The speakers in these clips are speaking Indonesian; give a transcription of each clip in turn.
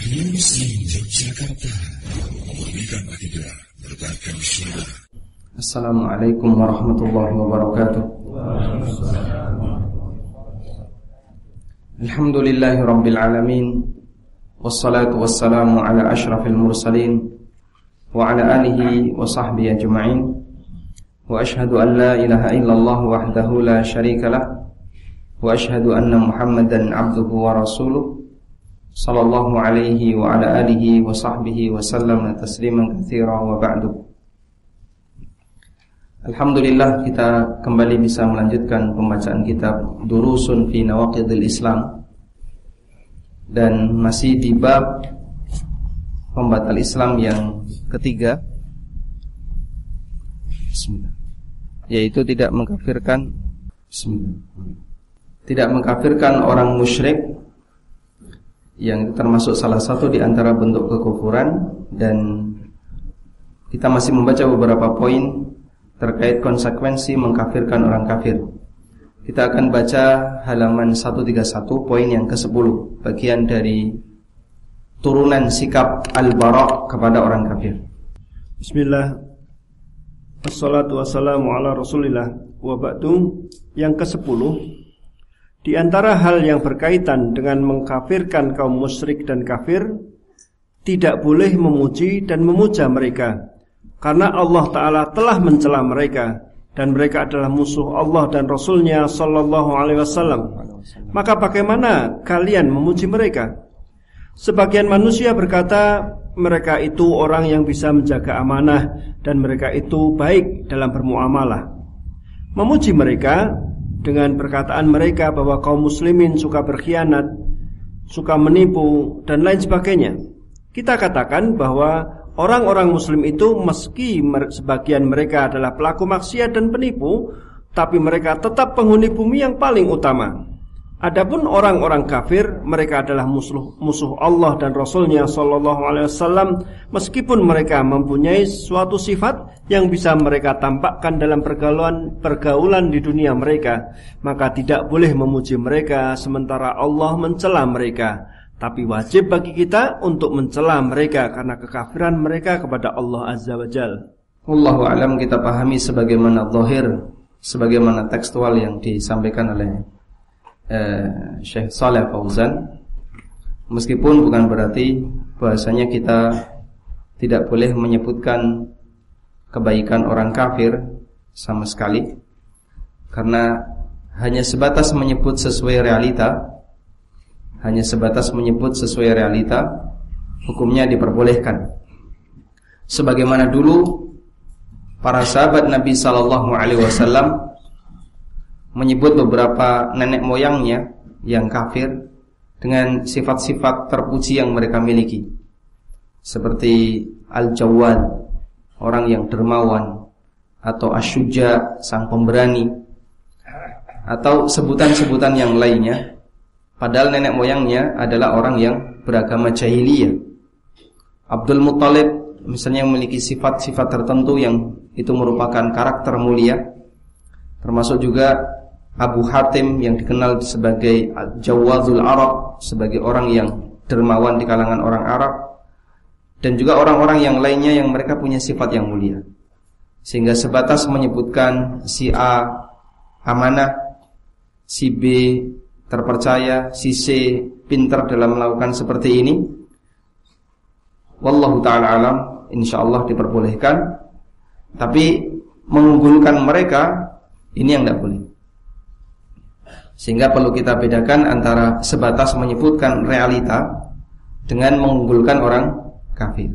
Radio Muslim Yogyakarta memberikan akidah berbagai syurga. Assalamualaikum warahmatullahi wabarakatuh. Alhamdulillahi rabbil alamin. Wassalatu wassalamu ala ashrafil mursalin wa ala alihi wa sahbihi ajma'in. Wa ashhadu an la ilaha illallah wahdahu la syarika lah. Wa ashhadu anna Muhammadan abduhu wa rasuluh sallallahu alaihi wa ala alihi wa sahbihi wa sallam tasliman katsira wa ba'du. Alhamdulillah, kita kembali bisa melanjutkan pembacaan kitab Durusun fi Nawaqidil Islam, dan masih di bab pembatal Islam yang ketiga, bismillah, yaitu tidak mengkafirkan, bismillah, tidak mengkafirkan orang musyrik, yang termasuk salah satu di antara bentuk kekufuran. Dan kita masih membaca beberapa poin terkait konsekuensi mengkafirkan orang kafir. Kita akan baca halaman 131, poin yang ke-10, bagian dari turunan sikap al-bara' kepada orang kafir. Bismillah, wassalatu wassalamu ala rasulillah, wa ba'du. Yang ke-10, di antara hal yang berkaitan dengan mengkafirkan kaum musyrik dan kafir, tidak boleh memuji dan memuja mereka, karena Allah Ta'ala telah mencela mereka, dan mereka adalah musuh Allah dan Rasulnya Sallallahu Alaihi Wasallam. Maka bagaimana kalian memuji mereka? Sebagian manusia berkata, mereka itu orang yang bisa menjaga amanah, dan mereka itu baik dalam bermuamalah. Memuji mereka dengan perkataan mereka bahwa kaum muslimin suka berkhianat, suka menipu, dan lain sebagainya. Kita katakan bahwa orang-orang muslim itu, meski sebagian mereka adalah pelaku maksiat dan penipu, tapi mereka tetap penghuni bumi yang paling utama. Adapun orang-orang kafir, mereka adalah musuh Allah dan Rasulnya Sallallahu Alaihi Wasallam, meskipun mereka mempunyai suatu sifat yang bisa mereka tampakkan dalam pergaulan di dunia mereka. Maka tidak boleh memuji mereka sementara Allah mencela mereka, tapi wajib bagi kita untuk mencela mereka karena kekafiran mereka kepada Allah Azza wa Jalla. Wallahu a'lam. Kita pahami sebagaimana zahir, sebagaimana tekstual yang disampaikan oleh Syekh Shalih Fauzan, meskipun bukan berarti bahasanya kita tidak boleh menyebutkan kebaikan orang kafir sama sekali, karena hanya sebatas menyebut sesuai realita, hukumnya diperbolehkan. Sebagaimana dulu para sahabat Nabi Sallallahu Alaihi Wasallam menyebut beberapa nenek moyangnya yang kafir dengan sifat-sifat terpuji yang mereka miliki, seperti Al-Jawad, orang yang dermawan, atau Asy-Syuja, sang pemberani, atau sebutan-sebutan yang lainnya. Padahal nenek moyangnya adalah orang yang beragama jahiliyah. Abdul Muttalib misalnya memiliki sifat-sifat tertentu yang itu merupakan karakter mulia, termasuk juga Abu Hatim yang dikenal sebagai Jawazul Arab, sebagai orang yang dermawan di kalangan orang Arab, dan juga orang-orang yang lainnya yang mereka punya sifat yang mulia. Sehingga sebatas menyebutkan si A amanah, si B terpercaya, si C pintar dalam melakukan seperti ini, wallahu ta'ala alam, insyaallah diperbolehkan. Tapi mengunggulkan mereka, ini yang tidak boleh. Sehingga perlu kita bedakan antara sebatas menyebutkan realita dengan mengunggulkan orang kafir.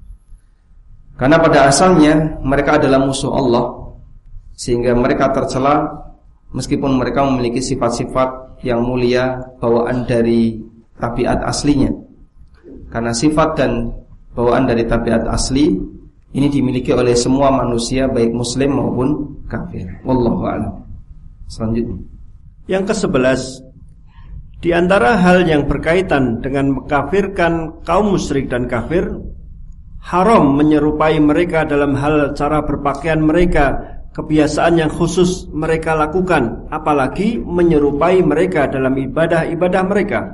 Karena pada asalnya mereka adalah musuh Allah, sehingga mereka tercela meskipun mereka memiliki sifat-sifat yang mulia bawaan dari tabiat aslinya. Karena sifat dan bawaan dari tabiat asli ini dimiliki oleh semua manusia, baik muslim maupun kafir. Wallahu a'lam. Selanjutnya, yang ke-11, di antara hal yang berkaitan dengan mengkafirkan kaum musyrik dan kafir, haram menyerupai mereka dalam hal cara berpakaian mereka, kebiasaan yang khusus mereka lakukan, apalagi menyerupai mereka dalam ibadah-ibadah mereka.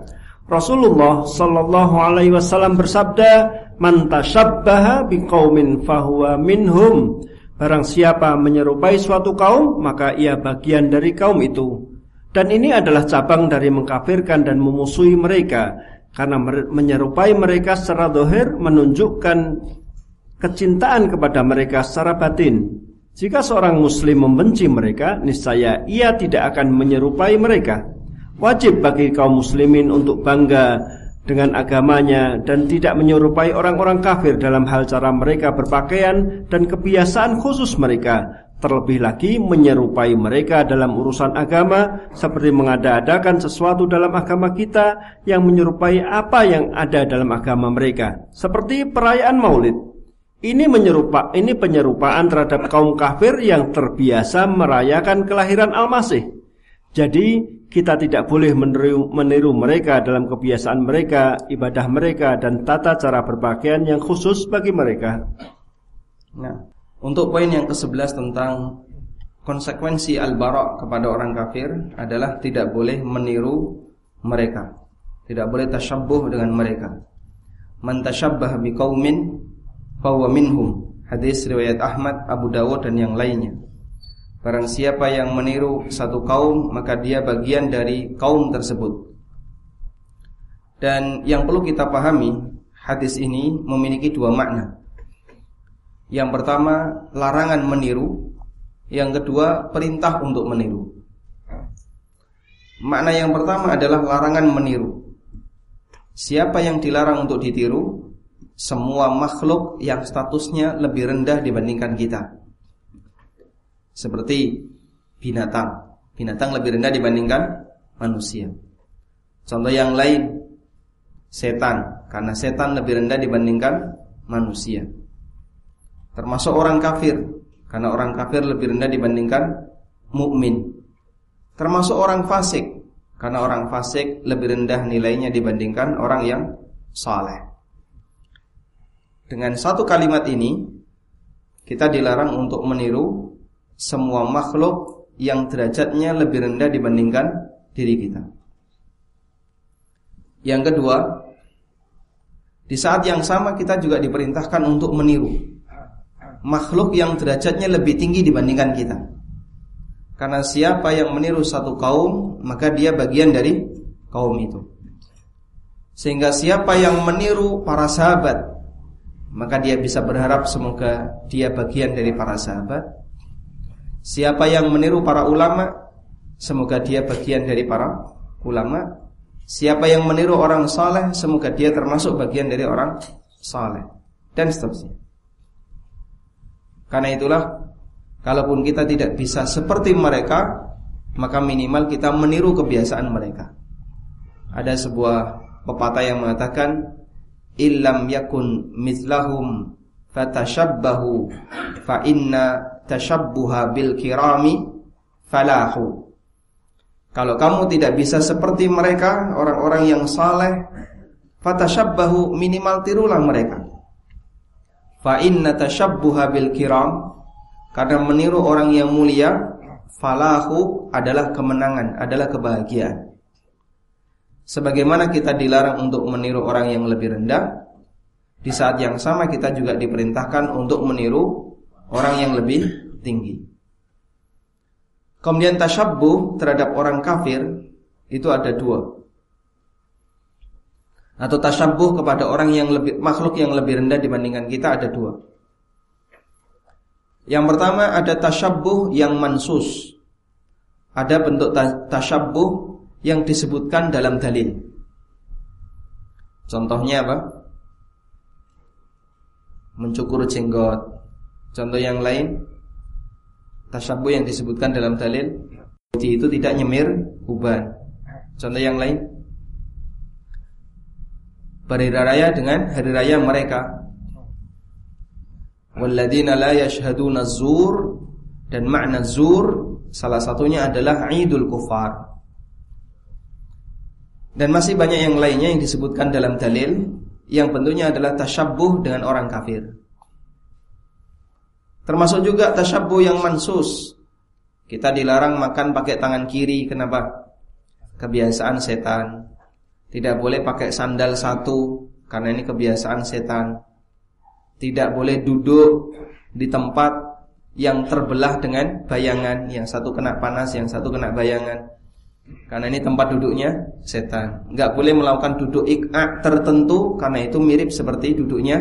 Rasulullah sallallahu alaihi wasallam bersabda, "Man tashabbaha biqaumin fahuwa minhum." Barang siapa menyerupai suatu kaum, maka ia bagian dari kaum itu. Dan ini adalah cabang dari mengkafirkan dan memusuhi mereka, karena menyerupai mereka secara zahir menunjukkan kecintaan kepada mereka secara batin. Jika seorang muslim membenci mereka, niscaya ia tidak akan menyerupai mereka. Wajib bagi kaum muslimin untuk bangga dengan agamanya dan tidak menyerupai orang-orang kafir dalam hal cara mereka berpakaian dan kebiasaan khusus mereka. Terlebih lagi menyerupai mereka dalam urusan agama, seperti mengada-adakan sesuatu dalam agama kita yang menyerupai apa yang ada dalam agama mereka, seperti perayaan Maulid. Ini penyerupaan terhadap kaum kafir yang terbiasa merayakan kelahiran Al-Masih. Jadi kita tidak boleh meniru mereka dalam kebiasaan mereka, ibadah mereka, dan tata cara berpakaian yang khusus bagi mereka. Nah, untuk poin yang ke-11 tentang konsekuensi al-bara' kepada orang kafir adalah tidak boleh meniru mereka, tidak boleh tasyabbuh dengan mereka. Man tasyabbaha biqaumin fahuwa minhum. Hadis riwayat Ahmad, Abu Dawud dan yang lainnya. Barang siapa yang meniru satu kaum, maka dia bagian dari kaum tersebut. Dan yang perlu kita pahami, hadis ini memiliki dua makna. Yang pertama, larangan meniru. Yang kedua, perintah untuk meniru. Makna yang pertama adalah larangan meniru. Siapa yang dilarang untuk ditiru? Semua makhluk yang statusnya lebih rendah dibandingkan kita. Seperti binatang. Binatang lebih rendah dibandingkan manusia. Contoh yang lain, setan. Karena setan lebih rendah dibandingkan manusia. Termasuk orang kafir. Karena orang kafir lebih rendah dibandingkan mukmin. Termasuk orang fasik. Karena orang fasik lebih rendah nilainya dibandingkan orang yang saleh. Dengan satu kalimat ini, kita dilarang untuk meniru semua makhluk yang derajatnya lebih rendah dibandingkan diri kita. Yang kedua, di saat yang sama kita juga diperintahkan untuk meniru makhluk yang derajatnya lebih tinggi dibandingkan kita. Karena siapa yang meniru satu kaum, maka dia bagian dari kaum itu. Sehingga siapa yang meniru para sahabat, maka dia bisa berharap semoga dia bagian dari para sahabat. Siapa yang meniru para ulama, semoga dia bagian dari para ulama. Siapa yang meniru orang saleh, semoga dia termasuk bagian dari orang saleh. Dan seterusnya. Karena itulah, kalaupun kita tidak bisa seperti mereka, maka minimal kita meniru kebiasaan mereka. Ada sebuah pepatah yang mengatakan, illam yakun mithlahum fatashabbahu fa inna tashabbuha bil kirami falahu. Kalau kamu tidak bisa seperti mereka, orang-orang yang saleh, fatashabbahu, minimal tirulah mereka. Fa inna tashabbuha bil kiram, karena meniru orang yang mulia, falahu adalah kemenangan, adalah kebahagiaan. Sebagaimana kita dilarang untuk meniru orang yang lebih rendah, di saat yang sama kita juga diperintahkan untuk meniru orang yang lebih tinggi. Kemudian tasyabbuh terhadap orang kafir itu ada dua. Atau tasyabbuh kepada orang yang lebih, makhluk yang lebih rendah dibandingkan kita ada dua. Yang pertama ada tasyabbuh yang mansus. Ada bentuk tasyabbuh yang disebutkan dalam dalil. Contohnya apa? Mencukur jenggot. Contoh yang lain, tasyabbuh yang disebutkan dalam dalil, itu tidak nyemir uban. Contoh yang lain, berhari raya dengan hari raya mereka. Walladzina la yashhaduna az-zur, dan makna zur salah satunya adalah Idul Kufar. Dan masih banyak yang lainnya yang disebutkan dalam dalil, yang bentuknya adalah tasyabbuh dengan orang kafir. Termasuk juga tasyabbuh yang mansus. Kita dilarang makan pakai tangan kiri. Kenapa? Kebiasaan setan. Tidak boleh pakai sandal satu karena ini kebiasaan setan. Tidak boleh duduk di tempat yang terbelah dengan bayangan, yang satu kena panas, yang satu kena bayangan, karena ini tempat duduknya setan. Enggak boleh melakukan duduk iq'a tertentu karena itu mirip seperti duduknya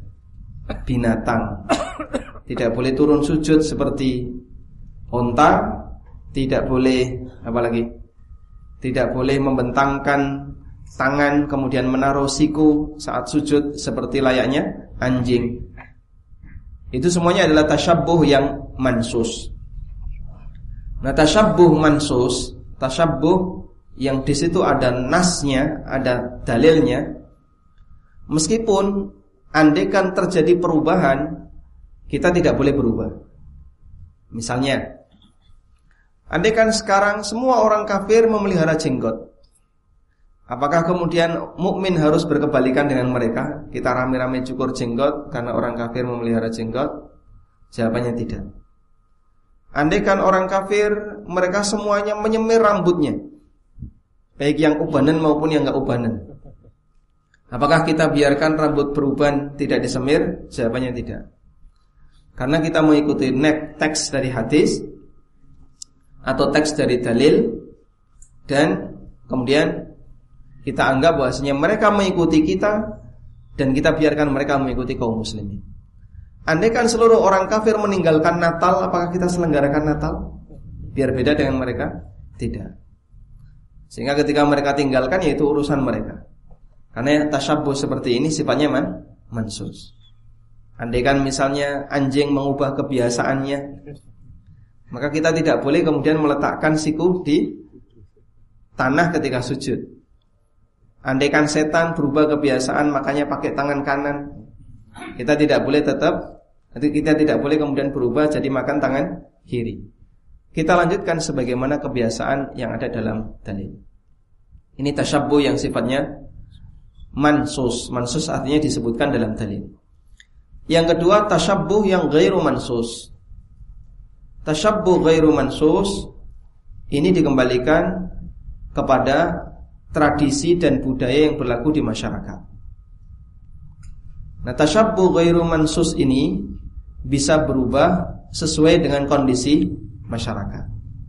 binatang. Tidak boleh turun sujud seperti onta. Tidak boleh apalagi? Tidak boleh membentangkan tangan kemudian menaruh siku saat sujud seperti layaknya anjing. Itu semuanya adalah tasyabbuh yang mansus. Nah, tasyabbuh mansus, tasyabbuh yang di situ ada nasnya, ada dalilnya. Meskipun andaikan terjadi perubahan, kita tidak boleh berubah. Misalnya, andaikan sekarang semua orang kafir memelihara jenggot, apakah kemudian mukmin harus berkebalikan dengan mereka? Kita rame-rame cukur jenggot karena orang kafir memelihara jenggot? Jawabannya tidak. Andaikan orang kafir mereka semuanya menyemir rambutnya, baik yang ubanan maupun yang enggak ubanan, apakah kita biarkan rambut beruban tidak disemir? Jawabannya tidak. Karena kita mengikuti teks dari hadis atau teks dari dalil, dan kemudian kita anggap bahwasanya mereka mengikuti kita dan kita biarkan mereka mengikuti kaum muslimin. Andaikan seluruh orang kafir meninggalkan Natal, apakah kita selenggarakan Natal biar beda dengan mereka? Tidak. Sehingga ketika mereka tinggalkan, yaitu urusan mereka. Karena tasyabbuh seperti ini sifatnya mansus. Andaikan misalnya anjing mengubah kebiasaannya, maka kita tidak boleh kemudian meletakkan siku di tanah ketika sujud. Andaikan setan berubah kebiasaan makanya pakai tangan kanan, kita tidak boleh kemudian berubah jadi makan tangan kiri. Kita lanjutkan sebagaimana kebiasaan yang ada dalam dalil. Ini tasyabbuh yang sifatnya mansus. Mansus artinya disebutkan dalam dalil. Yang kedua, tasyabbuh yang ghairu mansus. Tasyabbuh ghairu mansus ini dikembalikan kepada tradisi dan budaya yang berlaku di masyarakat. Nah, tasyabbuh ghairu mansus ini bisa berubah sesuai dengan kondisi masyarakat.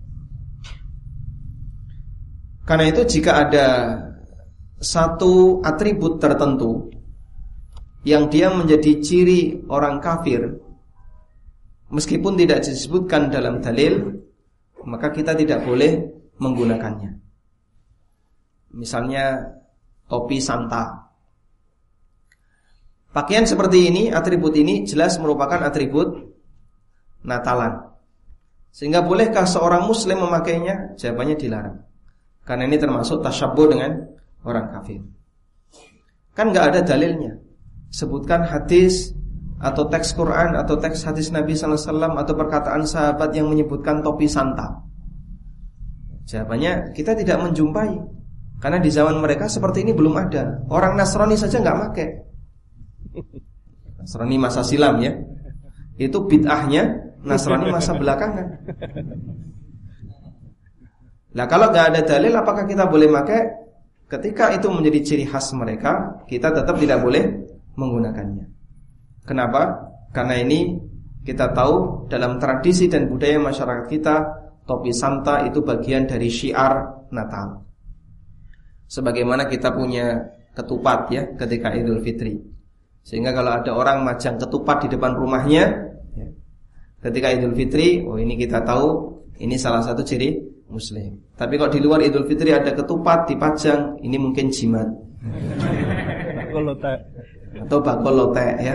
Karena itu jika ada satu atribut tertentu yang dia menjadi ciri orang kafir, meskipun tidak disebutkan dalam dalil, maka kita tidak boleh menggunakannya. Misalnya topi Santa. Pakaian seperti ini, atribut ini jelas merupakan atribut Natalan. Sehingga bolehkah seorang muslim memakainya? Jawabannya dilarang. Karena ini termasuk tasyabbuh dengan orang kafir. Kan gak ada dalilnya. Sebutkan hadis atau teks Quran atau teks hadis Nabi SAW atau perkataan sahabat yang menyebutkan topi Santa. Jawabannya kita tidak menjumpai. Karena di zaman mereka seperti ini belum ada. Orang Nasrani saja gak pakai. Nasrani masa silam ya. Itu bid'ahnya Nasrani masa belakangan. Nah, kalau gak ada dalil, apakah kita boleh pakai? Ketika itu menjadi ciri khas mereka, kita tetap tidak boleh menggunakannya. Kenapa? Karena ini kita tahu dalam tradisi dan budaya masyarakat kita, topi Santa itu bagian dari syiar Natal. Sebagaimana kita punya ketupat ya ketika Idul Fitri. Sehingga kalau ada orang majang ketupat di depan rumahnya ya, ketika Idul Fitri, oh ini kita tahu ini salah satu ciri muslim. Tapi kalau di luar Idul Fitri ada ketupat dipajang, ini mungkin jimat. Atau bakul lotek ya.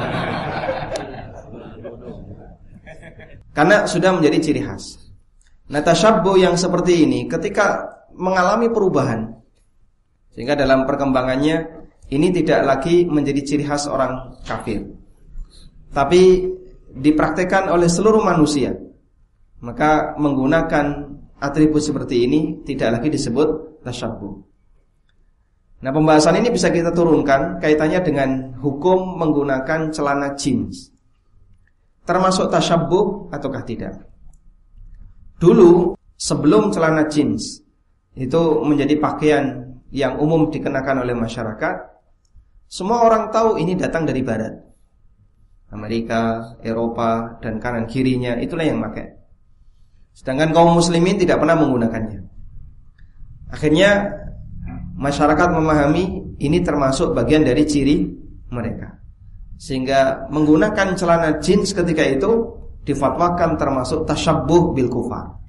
Karena sudah menjadi ciri khas. Nah, tasyabbuh yang seperti ini ketika mengalami perubahan, sehingga dalam perkembangannya ini tidak lagi menjadi ciri khas orang kafir, tapi dipraktekkan oleh seluruh manusia, maka menggunakan atribut seperti ini tidak lagi disebut tasyabbuh. Nah, pembahasan ini bisa kita turunkan kaitannya dengan hukum menggunakan celana jeans. Termasuk tasyabbuh ataukah tidak? Dulu sebelum celana jeans itu menjadi pakaian yang umum dikenakan oleh masyarakat, semua orang tahu ini datang dari barat, Amerika, Eropa, dan kanan kirinya itulah yang pakai. Sedangkan kaum muslimin tidak pernah menggunakannya. Akhirnya masyarakat memahami ini termasuk bagian dari ciri mereka, sehingga menggunakan celana jeans ketika itu difatwakan termasuk tasyabbuh bil kufar.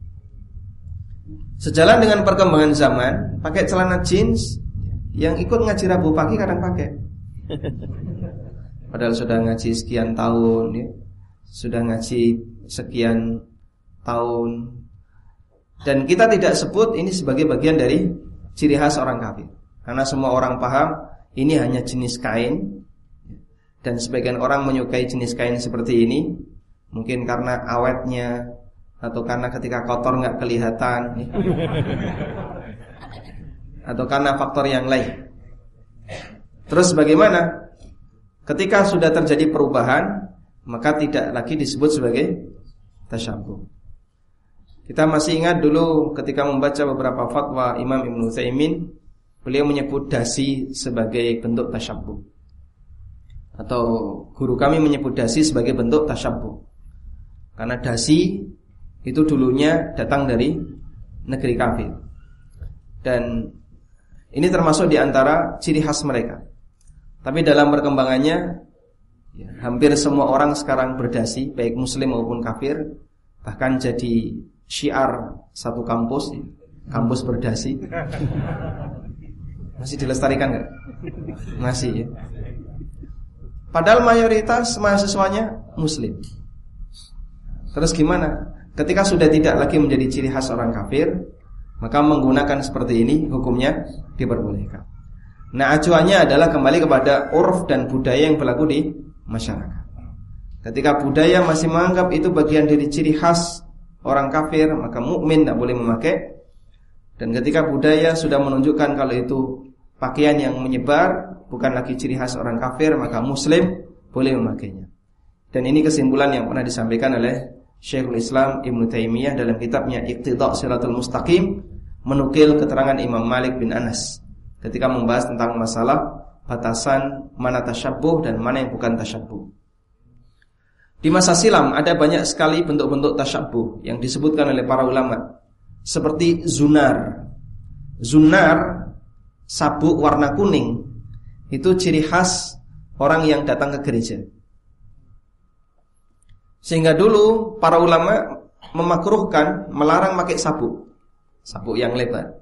Sejalan dengan perkembangan zaman, pakai celana jeans, yang ikut ngaji Rabu pagi kadang pakai. Padahal sudah ngaji sekian tahun, ya. Sudah ngaji sekian tahun, dan kita tidak sebut ini sebagai bagian dari ciri khas orang kafir, karena semua orang paham ini hanya jenis kain, dan sebagian orang menyukai jenis kain seperti ini mungkin karena awetnya, atau karena ketika kotor nggak kelihatan, atau karena faktor yang lain. Terus bagaimana ketika sudah terjadi perubahan, maka tidak lagi disebut sebagai tasyabbuh. Kita masih ingat dulu ketika membaca beberapa fatwa Imam Ibnu Utsaimin, beliau menyebut dasi sebagai bentuk tasyabbuh, atau guru kami menyebut dasi sebagai bentuk tasyabbuh, karena dasi itu dulunya datang dari negeri kafir, dan ini termasuk di antara ciri khas mereka. Tapi dalam perkembangannya, ya, hampir semua orang sekarang berdasi, baik muslim maupun kafir, bahkan jadi syiar satu kampus, kampus berdasi. Masih dilestarikan nggak? Masih, ya. Padahal mayoritas mahasiswanya muslim. Terus gimana? Ketika sudah tidak lagi menjadi ciri khas orang kafir, maka menggunakan seperti ini hukumnya diperbolehkan. Nah, acuannya adalah kembali kepada urf dan budaya yang berlaku di masyarakat. Ketika budaya masih menganggap itu bagian dari ciri khas orang kafir, maka mukmin tidak boleh memakai. Dan ketika budaya sudah menunjukkan kalau itu pakaian yang menyebar, bukan lagi ciri khas orang kafir, maka muslim boleh memakainya. Dan ini kesimpulan yang pernah disampaikan oleh Syekhul Islam Ibnu Taimiyah dalam kitabnya Iqtida' Shiratul Mustaqim, menukil keterangan Imam Malik bin Anas ketika membahas tentang masalah batasan mana tasyabbuh dan mana yang bukan tasyabbuh. Di masa silam ada banyak sekali bentuk-bentuk tasyabbuh yang disebutkan oleh para ulama, seperti zunar. Zunar, sabuk warna kuning, itu ciri khas orang yang datang ke gereja. Sehingga dulu para ulama memakruhkan, melarang pakai sabuk yang lebar.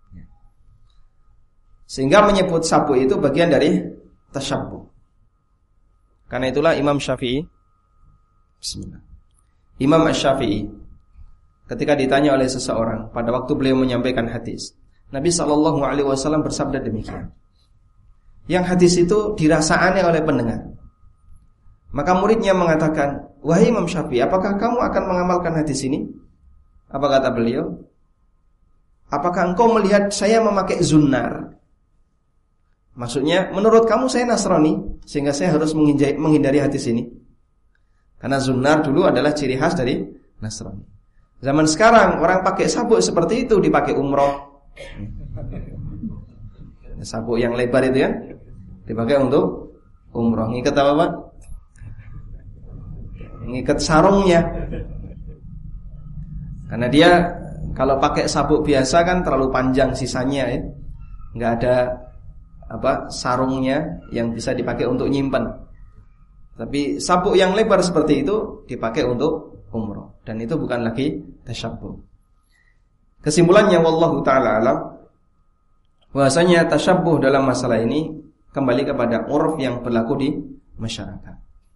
Sehingga menyebut sabuk itu bagian dari tasyabbuh. Karena itulah Imam Syafi'i, bismillah, Imam Asy-Syafi'i ketika ditanya oleh seseorang pada waktu beliau menyampaikan hadis, Nabi SAW bersabda demikian. Yang hadis itu dirasa aneh oleh pendengar. Maka muridnya mengatakan, wahai Imam Syafi'i, apakah kamu akan mengamalkan hadis ini? Apa kata beliau? Apakah engkau melihat saya memakai zunnar? Maksudnya, menurut kamu saya Nasrani, sehingga saya harus menghindari hadis ini. Karena zunnar dulu adalah ciri khas dari Nasrani. Zaman sekarang orang pakai sabuk seperti itu dipakai umroh. Sabuk yang lebar itu ya, dipakai untuk umroh. Ngikat apa Pak? Ngikat sarungnya. Karena dia kalau pakai sabuk biasa kan terlalu panjang sisanya ya, nggak ada sarungnya yang bisa dipakai untuk nyimpen. Tapi sabuk yang lebar seperti itu dipakai untuk umroh, dan itu bukan lagi tasyabbuh. Kesimpulannya wallahu taala alam, bahwasanya tasyabbuh dalam masalah ini kembali kepada urf yang berlaku di masyarakat.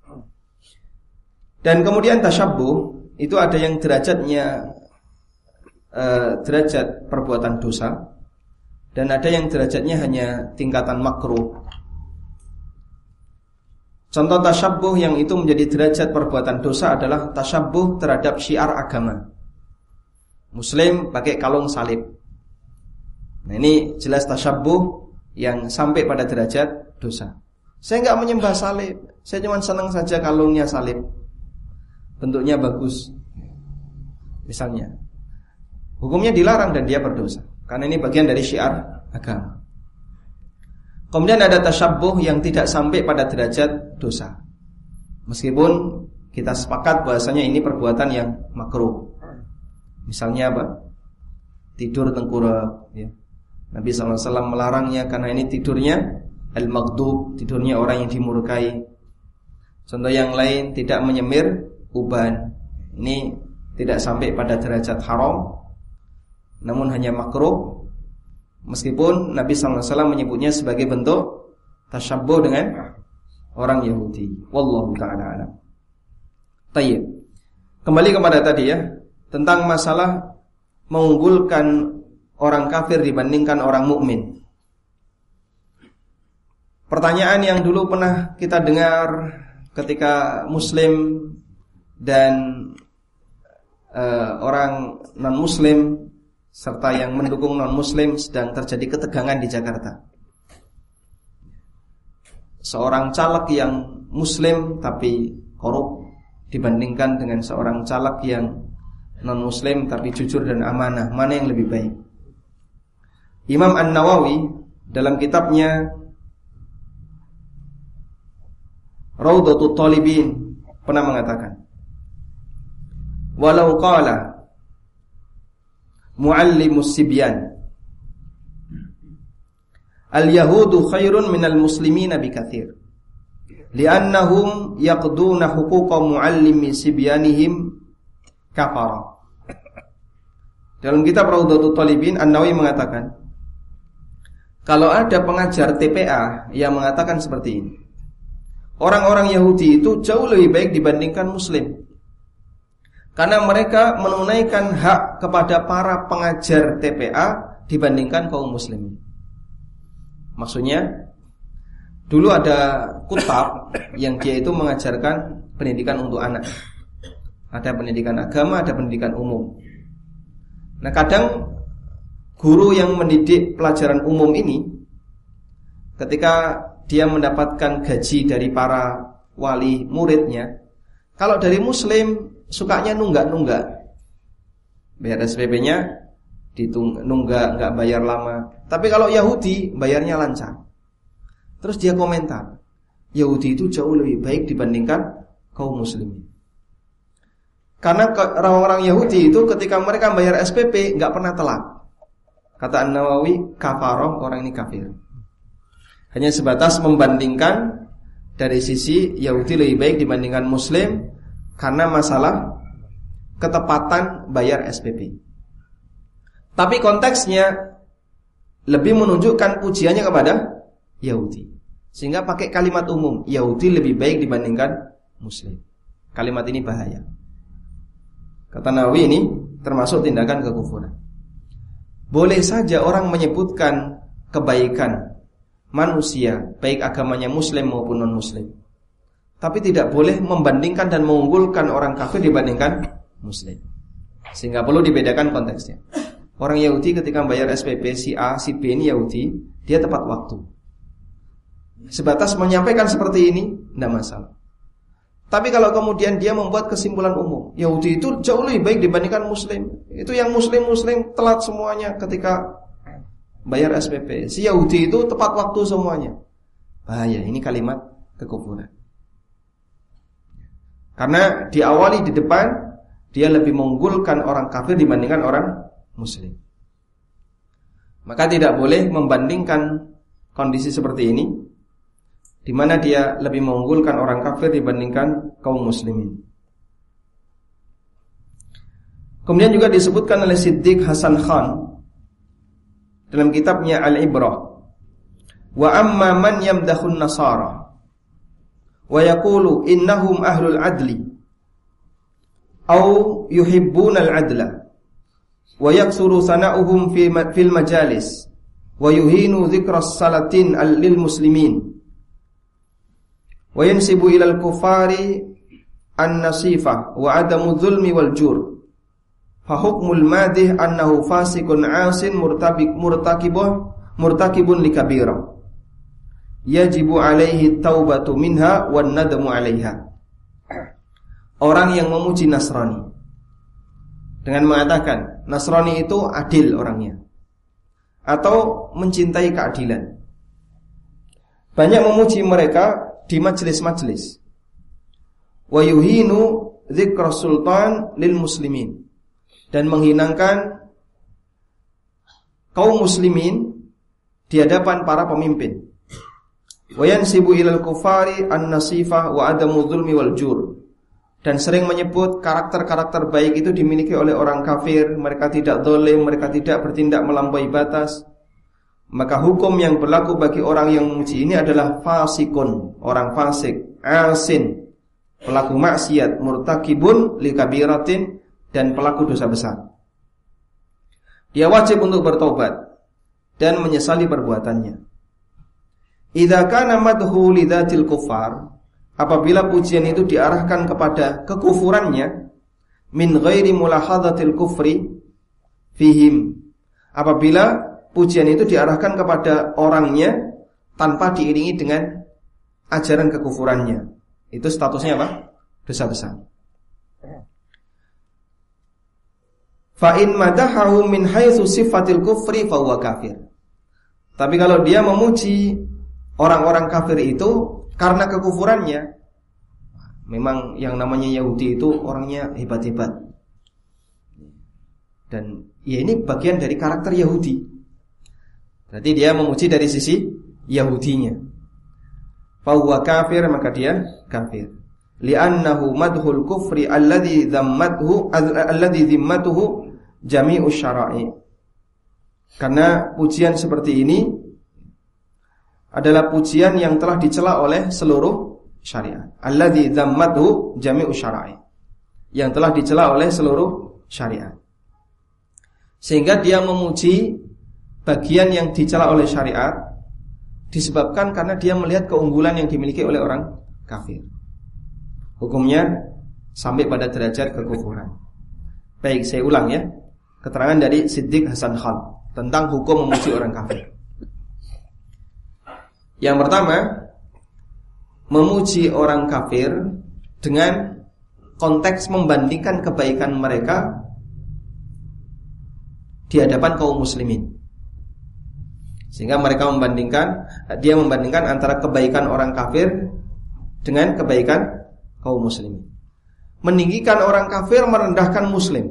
Dan kemudian tasyabbuh itu ada yang derajatnya derajat perbuatan dosa, dan ada yang derajatnya hanya tingkatan makruh. Contoh tasyabbuh yang itu menjadi derajat perbuatan dosa adalah tasyabbuh terhadap syiar agama. Muslim pakai kalung salib. Nah, ini jelas tasyabbuh yang sampai pada derajat dosa. Saya enggak menyembah salib, saya cuma senang saja kalungnya salib, bentuknya bagus, misalnya. Hukumnya dilarang dan dia berdosa, karena ini bagian dari syiar agama. Kemudian ada tasyabbuh yang tidak sampai pada derajat dosa. Meskipun kita sepakat bahasanya ini perbuatan yang makruh. Misalnya apa? Tidur tengkurap, ya. Nabi SAW melarangnya karena ini tidurnya al-maghdub, tidurnya orang yang dimurkai. Contoh yang lain, tidak menyemir uban. Ini tidak sampai pada derajat haram, namun hanya makruh. Meskipun Nabi SAW menyebutnya sebagai bentuk tasyabbuh dengan orang Yahudi. Wallahu ta'ala alam. Tayyib. Kembali kepada tadi ya, tentang masalah mengunggulkan orang kafir dibandingkan orang mukmin. Pertanyaan yang dulu pernah kita dengar ketika muslim dan orang non-muslim serta yang mendukung non-muslim sedang terjadi ketegangan di Jakarta. Seorang caleg yang muslim tapi korup dibandingkan dengan seorang caleg yang non-muslim tapi jujur dan amanah, mana yang lebih baik? Imam An-Nawawi dalam kitabnya Raudhatut Talibin pernah mengatakan, walau qala muallimus sibyan al-yahudu khairun minal muslimina bikathir li'annahum yaqduna huquqa muallimi sibyanihim kafara. Dalam kitab Raudhatut Talibin, An-Nawawi mengatakan, kalau ada pengajar TPA yang mengatakan seperti ini, orang-orang Yahudi itu jauh lebih baik dibandingkan muslim, karena mereka menunaikan hak kepada para pengajar TPA dibandingkan kaum muslimin. Maksudnya, dulu ada kutab yang dia itu mengajarkan pendidikan untuk anak. Ada pendidikan agama, ada pendidikan umum. Nah, kadang guru yang mendidik pelajaran umum ini, ketika dia mendapatkan gaji dari para wali muridnya, kalau dari muslim sukanya nunggak-nunggak. Bayar SPP-nya nunggak, nggak bayar lama. Tapi kalau Yahudi bayarnya lancar. Terus dia komentar, Yahudi itu jauh lebih baik dibandingkan kaum muslimin. Karena orang-orang Yahudi itu ketika mereka bayar SPP nggak pernah telat. Kata An-Nawawi, kafaroh, orang ini kafir. Hanya sebatas membandingkan dari sisi Yahudi lebih baik dibandingkan muslim karena masalah ketepatan bayar SPP. Tapi konteksnya lebih menunjukkan pujiannya kepada Yahudi, sehingga pakai kalimat umum, Yahudi lebih baik dibandingkan muslim. Kalimat ini bahaya. Kata Nawawi, ini termasuk tindakan kekufuran. Boleh saja orang menyebutkan kebaikan manusia, baik agamanya muslim maupun non-muslim, tapi tidak boleh membandingkan dan mengunggulkan orang kafir dibandingkan muslim. Sehingga perlu dibedakan konteksnya. Orang Yahudi ketika bayar SPP, si A, si B ini Yahudi, dia tepat waktu. Sebatas menyampaikan seperti ini, tidak masalah. Tapi kalau kemudian dia membuat kesimpulan umum, Yahudi itu jauh lebih baik dibandingkan muslim, itu yang muslim-muslim telat semuanya ketika bayar SPP, si Yahudi itu tepat waktu semuanya. Bahaya, ini kalimat kekufuran. Karena diawali di depan, dia lebih mengunggulkan orang kafir dibandingkan orang muslim. Maka tidak boleh membandingkan kondisi seperti ini, di mana dia lebih mengunggulkan orang kafir dibandingkan kaum muslimin. Kemudian juga disebutkan oleh Siddiq Hasan Khan dalam kitabnya Al-Ibrah, wa amma man yamdahun nasara wa yaqulu innahum ahlul adli au yuhibbuna al-adla wa yaksuru sana'uhum fil majalis wa yuhinu dzikra salatin lil muslimin wa yansibu ilal kufari an-nasifah wa adamu dzulmi wal jur fa hukmul madih annahu fasikun asin murtakibun likabira yajibu alaihi taubatu minha wan nadamu alaiha. Orang yang memuji Nasrani dengan mengatakan Nasrani itu adil orangnya, atau mencintai keadilan. Banyak memuji mereka di majelis-majelis. Wa yuhinu dzikra sultan lil muslimin, dan menghinakan kaum muslimin di hadapan para pemimpin. Wa yansibu ilal kufari an-nasifah wa adamu dzulmi wal jur, dan sering menyebut karakter-karakter baik itu dimiliki oleh orang kafir. Mereka tidak zalim, mereka tidak bertindak melampaui batas. Maka hukum yang berlaku bagi orang yang memuji ini adalah fasikun, orang fasik, asin, pelaku maksiat, murtakibun likabiratin, dan pelaku dosa besar. Dia wajib untuk bertobat dan menyesali perbuatannya. Idza kana madhu lidzatil kufar, apabila pujian itu diarahkan kepada kekufurannya, min ghairi mulahadzatil kufri fihim, apabila pujian itu diarahkan kepada orangnya tanpa diiringi dengan ajaran kekufurannya, itu statusnya apa? Dosa besar. Fa in madahahu min haitsu sifatil kufri fa huwa kafir. Tapi kalau dia memuji orang-orang kafir itu karena kekufurannya, memang yang namanya Yahudi itu orangnya hebat-hebat. Dan ya ini bagian dari karakter Yahudi. Berarti dia memuji dari sisi Yahudinya. Fa huwa kafir, maka dia kafir. Li'annahu madhul kufri alladhi dhimmatuhu jami'u syara'i. Karena pujian seperti ini adalah pujian yang telah dicela oleh seluruh syariat. Alladhi dhimmatuhu jami'u syara'i, yang telah dicela oleh seluruh syariat. Sehingga dia memuji bagian yang dicela oleh syariat disebabkan karena dia melihat keunggulan yang dimiliki oleh orang kafir. Hukumnya sampai pada derajat kekufuran. Baik, saya ulang ya. Keterangan dari Siddiq Hasan Khan tentang hukum memuji orang kafir. Yang pertama, memuji orang kafir dengan konteks membandingkan kebaikan mereka di hadapan kaum muslimin. Sehingga dia membandingkan antara kebaikan orang kafir dengan kebaikan kaum muslimin. Meninggikan orang kafir, merendahkan muslim.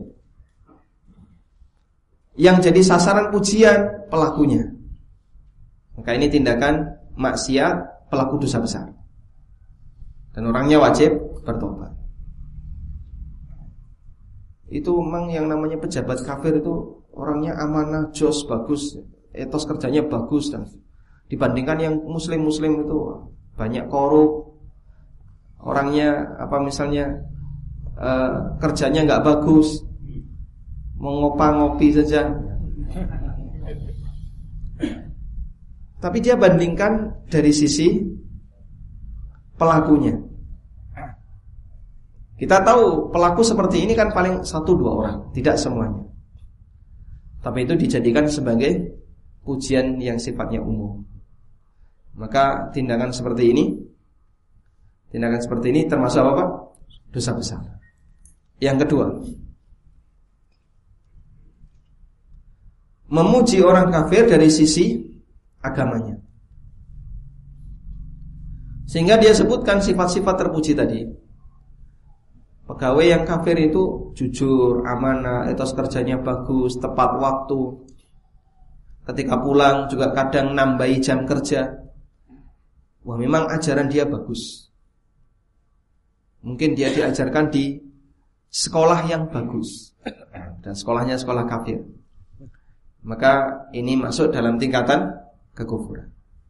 Yang jadi sasaran pujian pelakunya. Maka ini tindakan maksiat, pelaku dosa besar. Dan orangnya wajib bertobat. Itu memang yang namanya pejabat kafir itu orangnya amanah, jos, bagus, etos kerjanya bagus, dan dibandingkan yang muslim-muslim itu banyak korup, orangnya misalnya kerjanya nggak bagus, mau ngopi saja. Tapi dia bandingkan dari sisi pelakunya. Kita tahu pelaku seperti ini kan paling 1-2 orang, tidak semuanya. Tapi itu dijadikan sebagai pujian yang sifatnya umum. Maka tindakan seperti ini termasuk apa? Dosa besar. Yang kedua, memuji orang kafir dari sisi agamanya. Sehingga dia sebutkan sifat-sifat terpuji tadi. Pegawai yang kafir itu jujur, amanah, etos kerjanya bagus, tepat waktu. Ketika pulang juga kadang nambahi jam kerja. Wah, memang ajaran dia bagus. Mungkin dia diajarkan di sekolah yang bagus, dan sekolahnya sekolah kafir. Maka ini masuk dalam tingkatan kekufuran.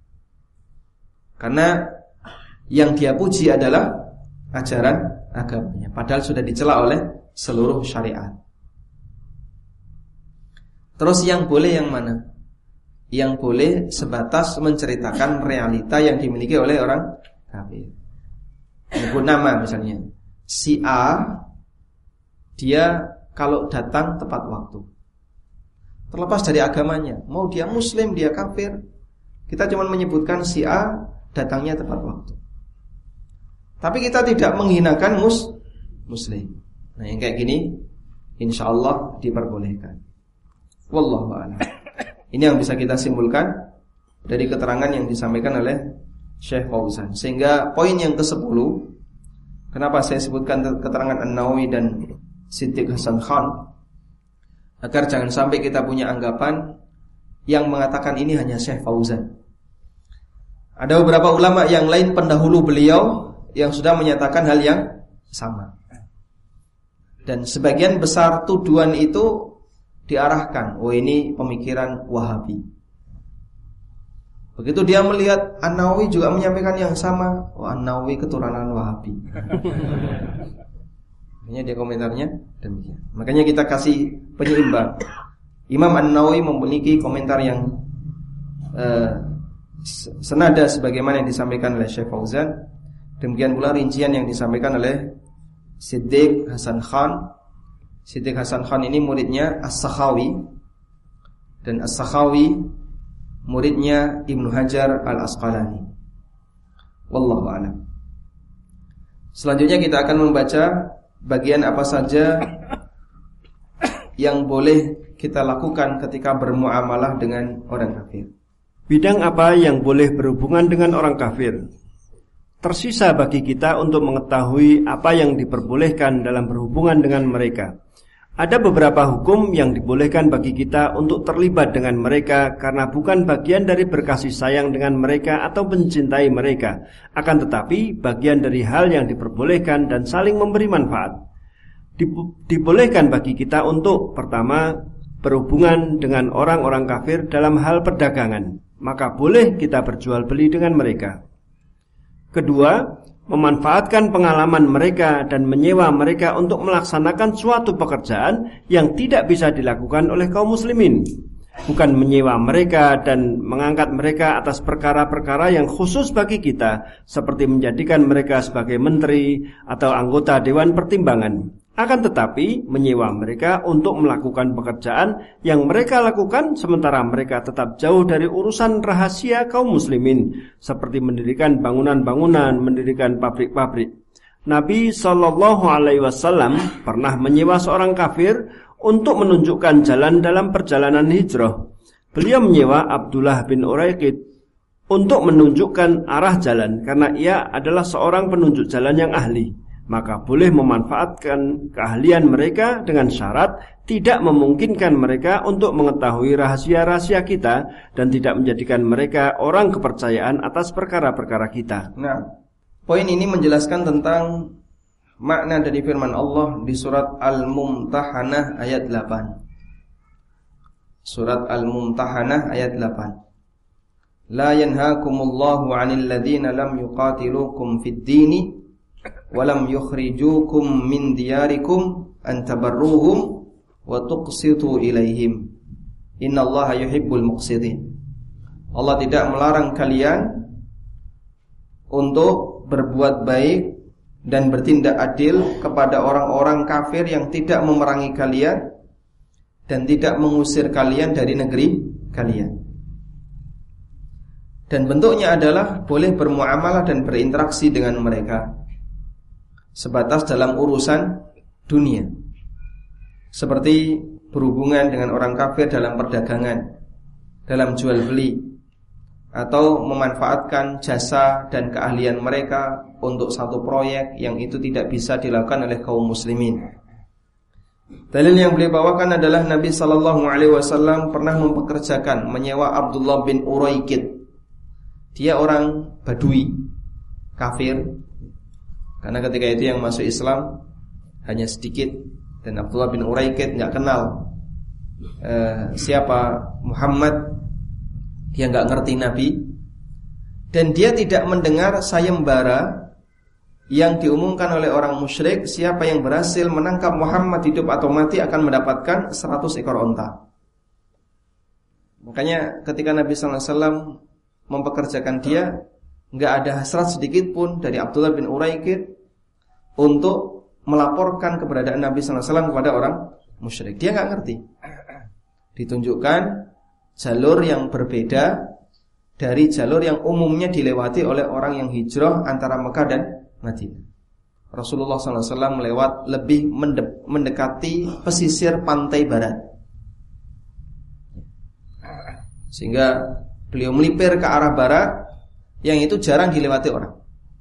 Karena yang dia puji adalah ajaran agamanya, padahal sudah dicela oleh seluruh syariat. Terus yang boleh yang mana? Yang boleh sebatas menceritakan realita yang dimiliki oleh orang kafir. Menyebut nama misalnya, si A, dia kalau datang tepat waktu, terlepas dari agamanya, mau dia muslim, dia kafir, kita cuma menyebutkan si A datangnya tepat waktu. Tapi kita tidak menghinakan muslim. Nah, yang kayak gini insyaallah diperbolehkan. Wallahu a'lam. Ini yang bisa kita simpulkan dari keterangan yang disampaikan oleh Syekh Fauzan. Sehingga poin yang ke-10, kenapa saya sebutkan keterangan An-Nawawi dan Siddiq Hasan Khan, agar jangan sampai kita punya anggapan yang mengatakan ini hanya Syekh Fauzan. Ada beberapa ulama yang lain pendahulu beliau yang sudah menyatakan hal yang sama. Dan sebagian besar tuduhan itu diarahkan, oh ini pemikiran Wahabi. Begitu dia melihat An-Nawawi juga menyampaikan yang sama, oh An-Nawawi keturunan Wahabi. Makanya dia komentarnya demikian. Makanya kita kasih penyeimbang. Imam An-Nawawi memiliki komentar yang senada sebagaimana yang disampaikan oleh Syekh Fauzan. Demikian pula rincian yang disampaikan oleh Siddiq Hasan Khan. Siddiq Hasan Khan ini muridnya As-Sakhawi, dan As-Sakhawi muridnya Ibnu Hajar Al-Asqalani. Wallahu a'lam. Selanjutnya kita akan membaca bagian apa saja yang boleh kita lakukan ketika bermuamalah dengan orang kafir. Bidang apa yang boleh berhubungan dengan orang kafir? Tersisa bagi kita untuk mengetahui apa yang diperbolehkan dalam berhubungan dengan mereka. Ada beberapa hukum yang dibolehkan bagi kita untuk terlibat dengan mereka karena bukan bagian dari berkasih sayang dengan mereka atau mencintai mereka, akan tetapi bagian dari hal yang diperbolehkan dan saling memberi manfaat. Dibolehkan bagi kita untuk, pertama, berhubungan dengan orang-orang kafir dalam hal perdagangan, maka boleh kita berjual beli dengan mereka. Kedua, memanfaatkan pengalaman mereka dan menyewa mereka untuk melaksanakan suatu pekerjaan yang tidak bisa dilakukan oleh kaum muslimin. Bukan menyewa mereka dan mengangkat mereka atas perkara-perkara yang khusus bagi kita, seperti menjadikan mereka sebagai menteri atau anggota Dewan Pertimbangan. Akan tetapi menyewa mereka untuk melakukan pekerjaan yang mereka lakukan sementara mereka tetap jauh dari urusan rahasia kaum muslimin, seperti mendirikan bangunan-bangunan, mendirikan pabrik-pabrik. Nabi SAW pernah menyewa seorang kafir untuk menunjukkan jalan dalam perjalanan hijrah. Beliau menyewa Abdullah bin Uraiqid untuk menunjukkan arah jalan karena ia adalah seorang penunjuk jalan yang ahli. Maka boleh memanfaatkan keahlian mereka dengan syarat tidak memungkinkan mereka untuk mengetahui rahasia-rahasia kita dan tidak menjadikan mereka orang kepercayaan atas perkara-perkara kita. Nah, poin ini menjelaskan tentang makna dari firman Allah di surat Al-Mumtahanah ayat 8. Surat Al-Mumtahanah ayat 8. La yanhaakumullahu 'anil ladzina lam yuqatilukum fid dini walam yukhrijukum min diyarikum an tabarruhum wa tuqsitu ilaihim innallaha yuhibbul muqsitin. Allah tidak melarang kalian untuk berbuat baik dan bertindak adil kepada orang-orang kafir yang tidak memerangi kalian dan tidak mengusir kalian dari negeri kalian. Dan bentuknya adalah boleh bermuamalah dan berinteraksi dengan mereka sebatas dalam urusan dunia, seperti berhubungan dengan orang kafir dalam perdagangan, dalam jual beli, atau memanfaatkan jasa dan keahlian mereka untuk satu proyek yang itu tidak bisa dilakukan oleh kaum muslimin. Dalil yang beliau bawakan adalah Nabi SAW pernah mempekerjakan, menyewa Abdullah bin Uraiqid. Dia orang Badui, kafir. Karena ketika itu yang masuk Islam hanya sedikit, dan Abdullah bin Uraiqid enggak kenal siapa Muhammad, dia enggak ngerti Nabi, dan dia tidak mendengar sayembara yang diumumkan oleh orang musyrik, siapa yang berhasil menangkap Muhammad hidup atau mati akan mendapatkan 100 ekor onta. Makanya ketika Nabi SAW mempekerjakan dia, enggak ada hasrat sedikit pun dari Abdullah bin Uraiqid untuk melaporkan keberadaan Nabi SAW kepada orang musyrik. Dia enggak ngerti. Ditunjukkan jalur yang berbeda dari jalur yang umumnya dilewati oleh orang yang hijrah antara Mekah dan Madinah. Rasulullah SAW melewat lebih mendekati pesisir pantai barat. Sehingga beliau melipir ke arah barat yang itu jarang dilewati orang.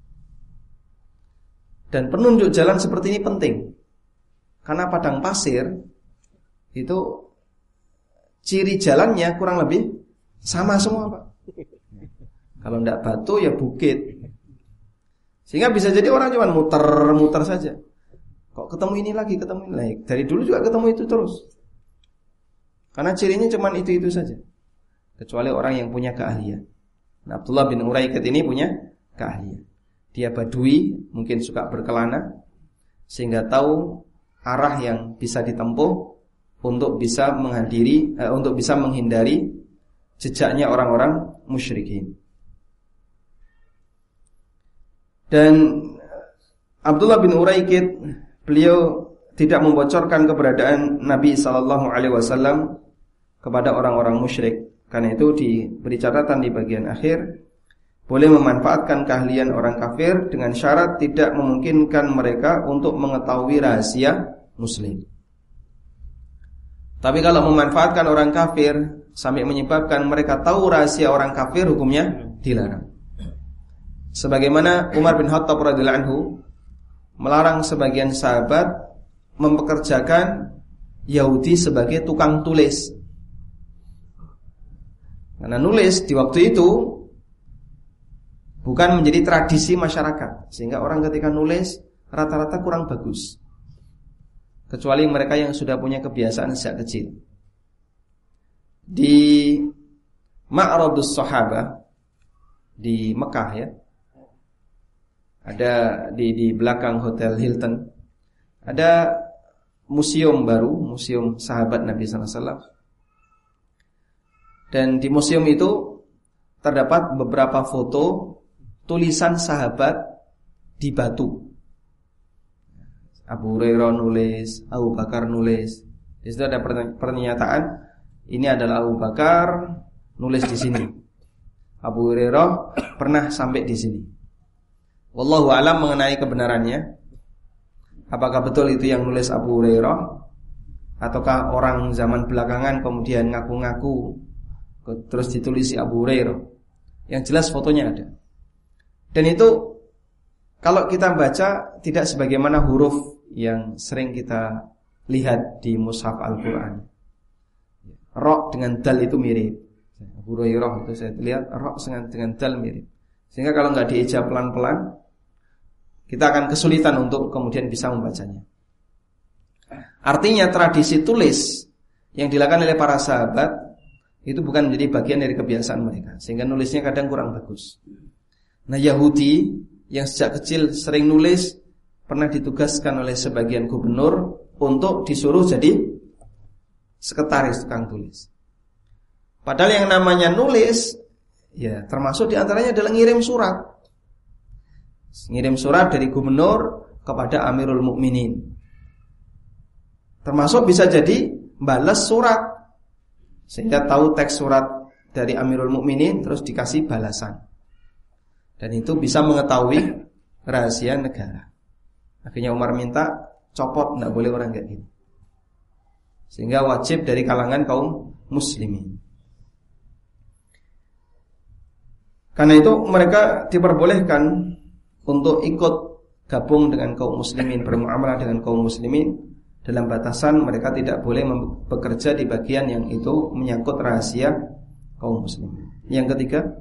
Dan penunjuk jalan seperti ini penting. Karena padang pasir itu ciri jalannya kurang lebih sama semua, Pak. Kalau tidak batu ya bukit. Sehingga bisa jadi orang cuma muter-muter saja. Kok ketemu ini lagi, ketemu ini lagi. Dari dulu juga ketemu itu terus. Karena cirinya cuma itu-itu saja. Kecuali orang yang punya keahlian. Nah, Abdullah bin Uraiqit ini punya keahlian. Dia badui, mungkin suka berkelana, sehingga tahu arah yang bisa ditempuh untuk bisa menghindari jejaknya orang-orang musyrikin. Dan Abdullah bin Uraiqit, beliau tidak membocorkan keberadaan Nabi SAW kepada orang-orang musyrik. Karena itu diberi catatan di bagian akhir, boleh memanfaatkan keahlian orang kafir dengan syarat tidak memungkinkan mereka untuk mengetahui rahasia muslim. Tapi kalau memanfaatkan orang kafir sampai menyebabkan mereka tahu rahasia orang kafir, hukumnya dilarang. Sebagaimana Umar bin Khattab radhiyallahu anhu melarang sebagian sahabat mempekerjakan Yahudi sebagai tukang tulis. Karena nulis di waktu itu bukan menjadi tradisi masyarakat, sehingga orang ketika nulis rata-rata kurang bagus, kecuali mereka yang sudah punya kebiasaan sejak kecil. Di Ma'radus Sahabah di Mekah ya, ada di belakang Hotel Hilton, ada museum baru, museum sahabat Nabi SAW. Dan di museum itu terdapat beberapa foto tulisan sahabat di batu. Abu Hurairah nulis, Abu Bakar nulis. Di situ ada pernyataan, ini adalah Abu Bakar nulis di sini. Abu Hurairah pernah sampai di sini. Wallahu a'lam mengenai kebenarannya. Apakah betul itu yang nulis Abu Hurairah, ataukah orang zaman belakangan kemudian ngaku-ngaku terus ditulisi Abu Hurairah. Yang jelas fotonya ada. Dan itu kalau kita baca tidak sebagaimana huruf yang sering kita lihat di mushaf Al-Quran. Ra dengan dal itu mirip. Abu Hurairah itu saya lihat ra dengan dal mirip. Sehingga kalau nggak dieja pelan-pelan, kita akan kesulitan untuk kemudian bisa membacanya. Artinya tradisi tulis yang dilakukan oleh para sahabat itu bukan menjadi bagian dari kebiasaan mereka, sehingga nulisnya kadang kurang bagus. Nah, Yahudi yang sejak kecil sering nulis pernah ditugaskan oleh sebagian gubernur untuk disuruh jadi sekretaris tukang tulis. Padahal yang namanya nulis ya termasuk diantaranya adalah ngirim surat. Ngirim surat dari gubernur kepada Amirul Mukminin. Termasuk bisa jadi balas surat, sehingga tahu teks surat dari Amirul Mukminin terus dikasih balasan. Dan itu bisa mengetahui rahasia negara. Akhirnya Umar minta copot, tidak boleh orang kayak gini. Sehingga wajib dari kalangan kaum muslimin. Karena itu mereka diperbolehkan untuk ikut gabung dengan kaum muslimin, bermuamalah dengan kaum muslimin, dalam batasan mereka tidak boleh bekerja di bagian yang itu menyangkut rahasia kaum muslimin. Yang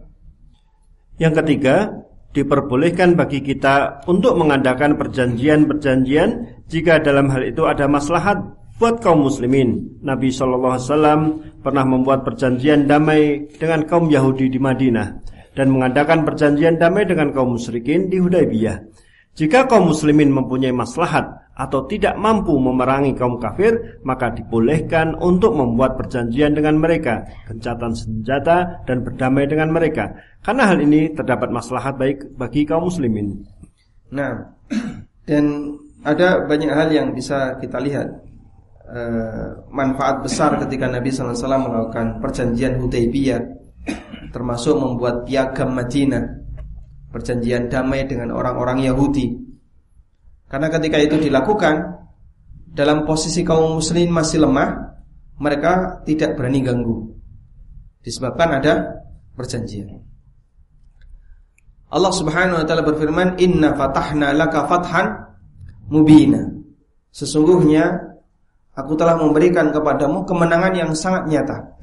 ketiga, diperbolehkan bagi kita untuk mengadakan perjanjian-perjanjian jika dalam hal itu ada maslahat buat kaum muslimin. Nabi SAW pernah membuat perjanjian damai dengan kaum Yahudi di Madinah dan mengadakan perjanjian damai dengan kaum musyrikin di Hudaybiyah. Jika kaum muslimin mempunyai maslahat atau tidak mampu memerangi kaum kafir, maka dibolehkan untuk membuat perjanjian dengan mereka, gencatan senjata dan berdamai dengan mereka. Karena hal ini terdapat maslahat baik bagi kaum muslimin. Nah, dan ada banyak hal yang bisa kita lihat manfaat besar ketika Nabi SAW melakukan perjanjian Hudaybiyah, termasuk membuat piagam Madinah, perjanjian damai dengan orang-orang Yahudi. Karena ketika itu dilakukan dalam posisi kaum muslimin masih lemah, mereka tidak berani ganggu. disebabkan ada perjanjian. Allah Subhanahu wa taala berfirman, "Inna fatahna laka fathan mubina." Sesungguhnya aku telah memberikan kepadamu kemenangan yang sangat nyata.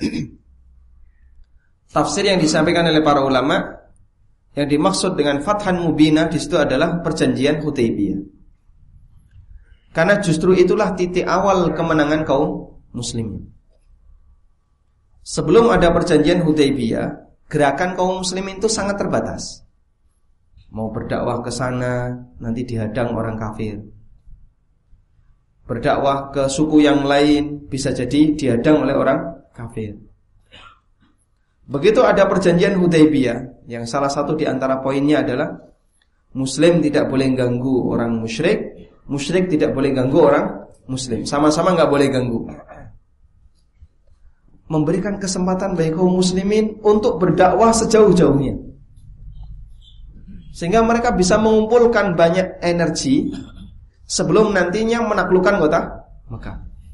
Tafsir yang disampaikan oleh para ulama, yang dimaksud dengan fathan mubina di situ adalah perjanjian Hudaybiyah. Karena justru itulah titik awal kemenangan kaum muslimin. Sebelum ada perjanjian Hudaybiyah, gerakan kaum muslimin itu sangat terbatas. Mau berdakwah ke sana, nanti dihadang orang kafir. Berdakwah ke suku yang lain, bisa jadi dihadang oleh orang kafir. Begitu ada perjanjian Hudaybiyah, yang salah satu di antara poinnya adalah Muslim tidak boleh ganggu orang musyrik, musyrik tidak boleh ganggu orang Muslim, sama-sama gak boleh ganggu. Memberikan kesempatan bagi kaum muslimin untuk berdakwah sejauh-jauhnya, sehingga mereka bisa mengumpulkan banyak energi sebelum nantinya menaklukkan kota Mekah.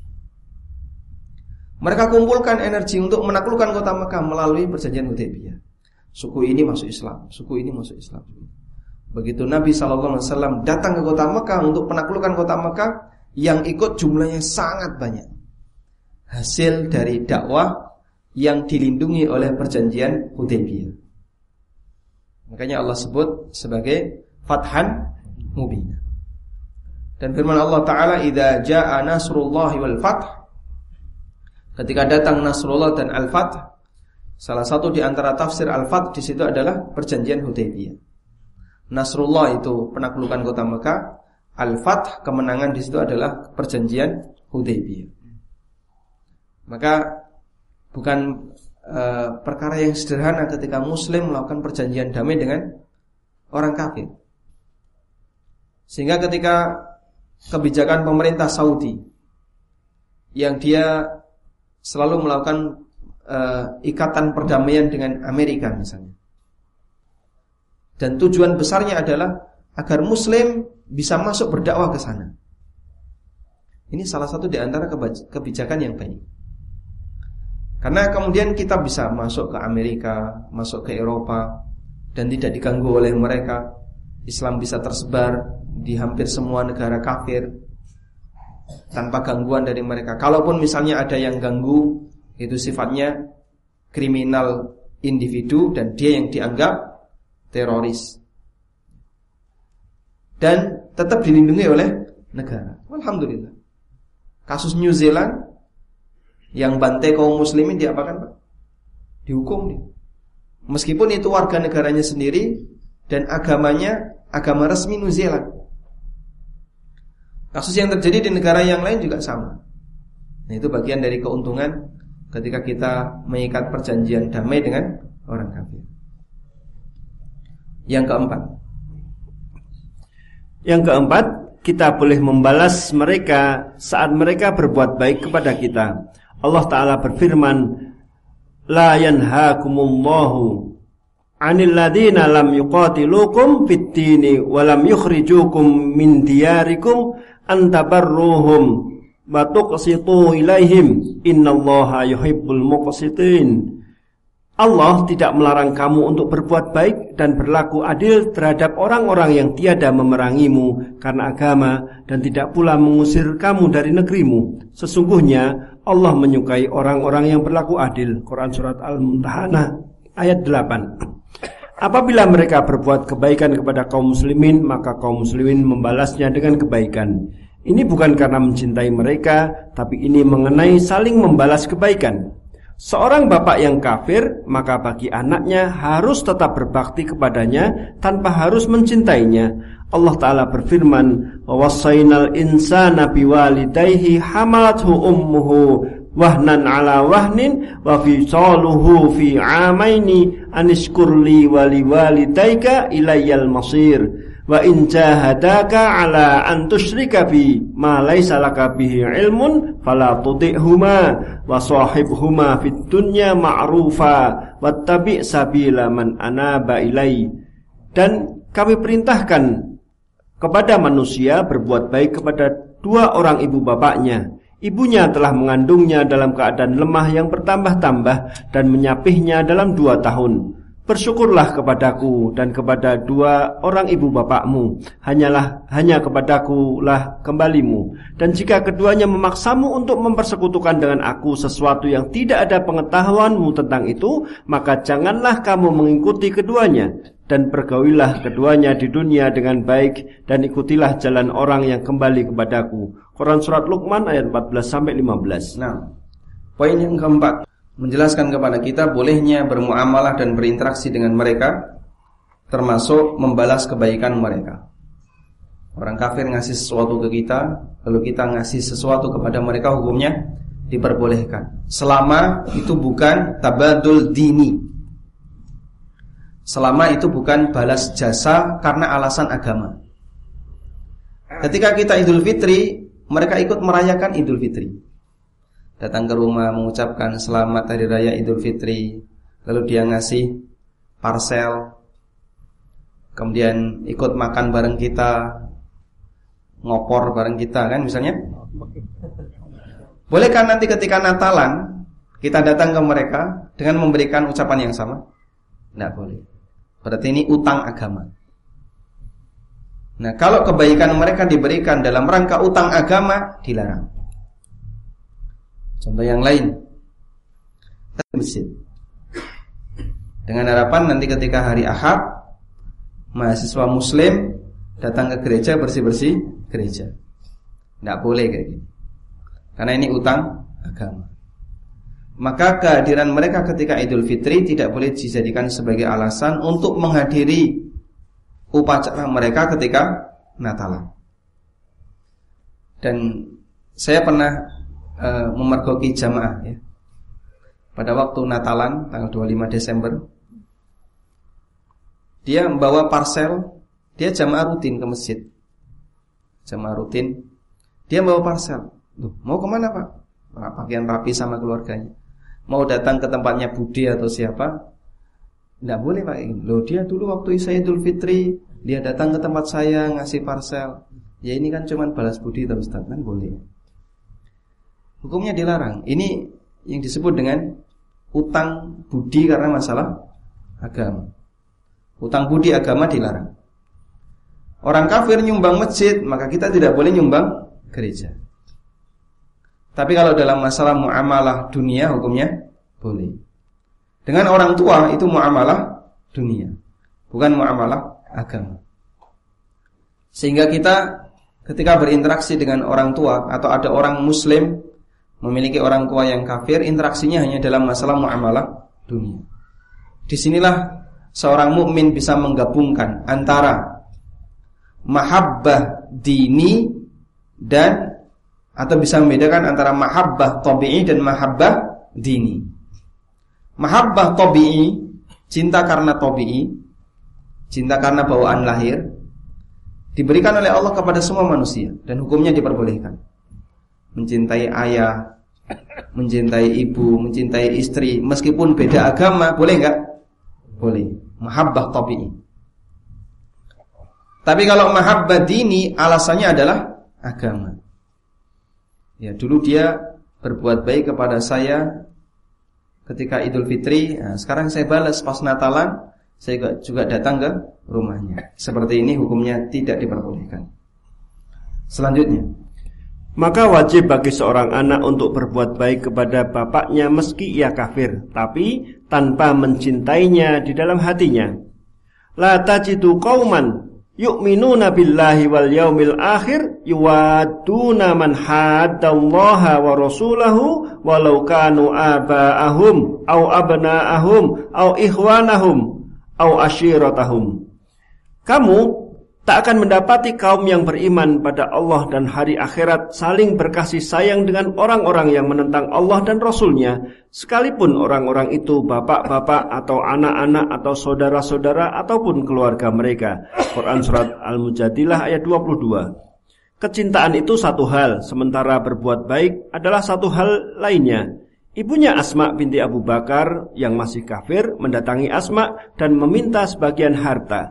Mereka kumpulkan energi untuk menaklukkan kota Mekah melalui perjanjian Hudaybiyah. Suku ini masuk Islam, suku ini masuk Islam. Begitu Nabi SAW datang ke kota Mekah untuk penaklukan kota Mekah, yang ikut jumlahnya sangat banyak. Hasil dari dakwah yang dilindungi oleh perjanjian Hudaybiyah. Makanya Allah sebut sebagai fathan mubina. Dan firman Allah Ta'ala, "Idza jaa nasrullahi wal fath." Ketika datang Nasrullah dan Al-Fath, salah satu di antara tafsir Al-Fath di situ adalah perjanjian Hudaybiyah. Nasrullah itu penaklukan kota Mekah, Al-Fath kemenangan di situ adalah perjanjian Hudaybiyah. Maka bukan perkara yang sederhana ketika Muslim melakukan perjanjian damai dengan orang kafir. Sehingga ketika kebijakan pemerintah Saudi yang dia selalu melakukan ikatan perdamaian dengan Amerika misalnya, dan tujuan besarnya adalah agar Muslim bisa masuk berdakwah ke sana. Ini salah satu di antara kebijakan yang baik. Karena kemudian kita bisa masuk ke Amerika, masuk ke Eropa, dan tidak diganggu oleh mereka. Islam bisa tersebar di hampir semua negara kafir tanpa gangguan dari mereka. Kalaupun misalnya ada yang ganggu, itu sifatnya kriminal individu dan dia yang dianggap teroris, dan tetap dilindungi oleh negara. Alhamdulillah. Kasus New Zealand yang bantai kaum muslimin diapakan, Pak? Dihukum dia. Meskipun itu warga negaranya sendiri dan agamanya agama resmi New Zealand. Kasus yang terjadi di negara yang lain juga sama. Nah, itu bagian dari keuntungan ketika kita mengikat perjanjian damai dengan orang kafir. Yang keempat, kita boleh membalas mereka saat mereka berbuat baik kepada kita. Allah Ta'ala berfirman, "La yanhaakumullahu 'anil ladzina lam yuqatilukum fid-dini wa lam yukhrijukum min diyarikum an tabarruhum wa tuqsitu ilaihim innallaha yuhibbul muqsitin." Allah tidak melarang kamu untuk berbuat baik dan berlaku adil terhadap orang-orang yang tiada memerangimu karena agama dan tidak pula mengusir kamu dari negerimu. Sesungguhnya Allah menyukai orang-orang yang berlaku adil. Quran Surat Al-Mumtahanah ayat 8. Apabila mereka berbuat kebaikan kepada kaum muslimin, maka kaum muslimin membalasnya dengan kebaikan. Ini bukan karena mencintai mereka, tapi ini mengenai saling membalas kebaikan. Seorang bapak yang kafir, maka bagi anaknya harus tetap berbakti kepadanya tanpa harus mencintainya. Allah Ta'ala berfirman, "Wassaynal insana biwalidayhi hamalathu ummuhu wahnan ala wahnin wa fisaluhu fi 'amaini anishkurli wa liwalidayka ilayyal masir. Wa in jahadaka ala an tusyrika bi ma laysa laka bihi ilmun fala tuti'huma wa sahibhuma fid dunya ma'rufa wattabi' sabila man anaba ilai." Dan kami perintahkan kepada manusia berbuat baik kepada dua orang ibu bapaknya. Ibunya telah mengandungnya dalam keadaan lemah yang bertambah-tambah dan menyapihnya dalam 2 tahun. Bersyukurlah kepadaku dan kepada 2 orang ibu bapakmu. Hanya kepadaku lah kembalimu. Dan jika keduanya memaksamu untuk mempersekutukan dengan aku sesuatu yang tidak ada pengetahuanmu tentang itu, maka janganlah kamu mengikuti keduanya. Dan pergaulilah keduanya di dunia dengan baik, dan ikutilah jalan orang yang kembali kepadaku. Quran Surat Luqman ayat 14-15. Nah, poin yang keempat, menjelaskan kepada kita bolehnya bermuamalah dan berinteraksi dengan mereka, termasuk membalas kebaikan mereka. Orang kafir ngasih sesuatu ke kita, lalu kita ngasih sesuatu kepada mereka, hukumnya diperbolehkan, selama itu bukan tabadul dini, selama itu bukan balas jasa karena alasan agama. Ketika kita Idul Fitri, mereka ikut merayakan Idul Fitri, datang ke rumah mengucapkan selamat hari raya Idul Fitri, lalu dia ngasih parsel, kemudian ikut makan bareng kita, ngopor bareng kita, kan misalnya. Bolehkah nanti ketika Natalan kita datang ke mereka dengan memberikan ucapan yang sama? Tidak boleh. Berarti ini utang agama. Nah, kalau kebaikan mereka diberikan dalam rangka utang agama, dilarang. Contoh yang lain, masjid, dengan harapan nanti ketika hari Ahad, mahasiswa Muslim datang ke gereja bersih-bersih gereja. Tidak boleh kayak gini, karena ini utang agama. Maka kehadiran mereka ketika Idul Fitri tidak boleh dijadikan sebagai alasan untuk menghadiri upacara mereka ketika Natalan. Dan saya pernah memergoki jamaah ya, pada waktu Natalan tanggal 25 Desember. Dia membawa parsel, dia jamaah rutin ke masjid, jamaah rutin. Dia bawa parsel. Loh, mau kemana Pak? Pakaian rapi sama keluarganya, mau datang ke tempatnya Budi atau siapa? Tidak boleh Pak. Loh, dia dulu waktu saya Idul Fitri, dia datang ke tempat saya ngasih parsel. Ya ini kan cuma balas budi tapi Ustaz, kan boleh. Hukumnya dilarang. Ini yang disebut dengan utang budi karena masalah agama. Utang budi agama dilarang. Orang kafir nyumbang masjid, maka kita tidak boleh nyumbang gereja. Tapi kalau dalam masalah muamalah dunia, hukumnya boleh. Dengan orang tua itu muamalah dunia, bukan muamalah agama. Sehingga kita ketika berinteraksi dengan orang tua, atau ada orang muslim memiliki orang tua yang kafir, interaksinya hanya dalam masalah muamalah dunia. Disinilah seorang mukmin bisa menggabungkan antara mahabbah dini dan, atau bisa membedakan antara mahabbah tabi'i dan mahabbah dini. Mahabbah tabi'i, cinta karena tabi'i, cinta karena bawaan lahir, diberikan oleh Allah kepada semua manusia dan hukumnya diperbolehkan. Mencintai ayah, mencintai ibu, mencintai istri, meskipun beda agama, boleh enggak? Boleh. Mahabbah tabi'i. Tapi kalau mahabbah dini, alasannya adalah agama. Ya, dulu dia berbuat baik kepada saya ketika Idul Fitri, nah, sekarang saya balas pas Natalan, saya juga datang ke rumahnya. Seperti ini hukumnya tidak diperbolehkan. Selanjutnya, maka wajib bagi seorang anak untuk berbuat baik kepada bapaknya meski ia kafir, tapi tanpa mencintainya di dalam hatinya. La tajidu qauman yu'minuna billahi wal yaumil akhir yuwadduna man haddallaha wa rasulahu walau kanu aba'ahum au abna'ahum au ikhwanahum au ashiratahum. Kamu tak akan mendapati kaum yang beriman pada Allah dan hari akhirat saling berkasih sayang dengan orang-orang yang menentang Allah dan Rasulnya, sekalipun orang-orang itu bapak-bapak atau anak-anak atau saudara-saudara ataupun keluarga mereka. Quran Surat Al-Mujadilah ayat 22. Kecintaan itu satu hal, sementara berbuat baik adalah satu hal lainnya. Ibunya Asma binti Abu Bakar yang masih kafir mendatangi Asma dan meminta sebagian harta.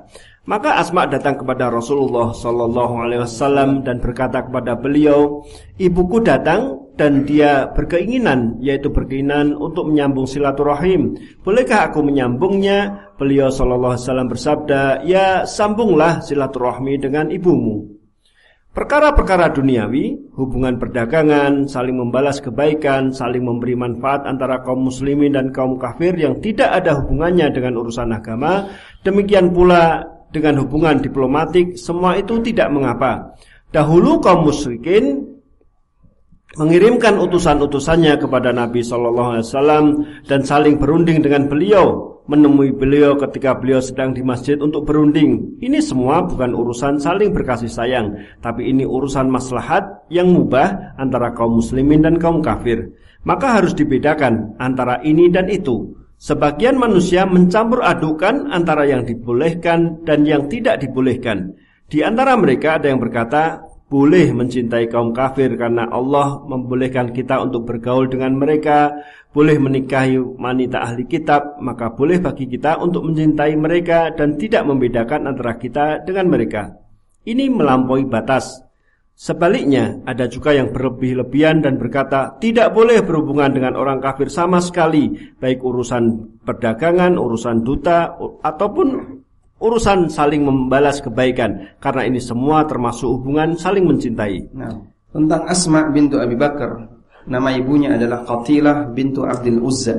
Maka Asma datang kepada Rasulullah SAW dan berkata kepada beliau, ibuku datang dan dia berkeinginan, yaitu berkeinginan untuk menyambung silaturahim. Bolehkah aku menyambungnya? Beliau SAW bersabda, ya sambunglah silaturahmi dengan ibumu. Perkara-perkara duniawi, hubungan perdagangan, saling membalas kebaikan, saling memberi manfaat antara kaum muslimin dan kaum kafir yang tidak ada hubungannya dengan urusan agama, demikian pula dengan hubungan diplomatik, semua itu tidak mengapa. Dahulu kaum musyrikin mengirimkan utusan-utusannya kepada Nabi SAW dan saling berunding dengan beliau, menemui beliau ketika beliau sedang di masjid untuk berunding. Ini semua bukan urusan saling berkasih sayang, tapi ini urusan maslahat yang mubah antara kaum muslimin dan kaum kafir. Maka harus dibedakan antara ini dan itu. Sebagian manusia mencampur adukan antara yang dibolehkan dan yang tidak dibolehkan. Di antara mereka ada yang berkata, boleh mencintai kaum kafir karena Allah membolehkan kita untuk bergaul dengan mereka, boleh menikahi wanita ahli kitab, maka boleh bagi kita untuk mencintai mereka dan tidak membedakan antara kita dengan mereka. Ini melampaui batas. Sebaliknya, ada juga yang berlebih-lebihan dan berkata, tidak boleh berhubungan dengan orang kafir sama sekali, baik urusan perdagangan, urusan duta, ataupun urusan saling membalas kebaikan, karena ini semua termasuk hubungan saling mencintai. Nah, tentang Asma bintu Abi Bakar, nama ibunya adalah Qatilah bintu Abdul Uzza.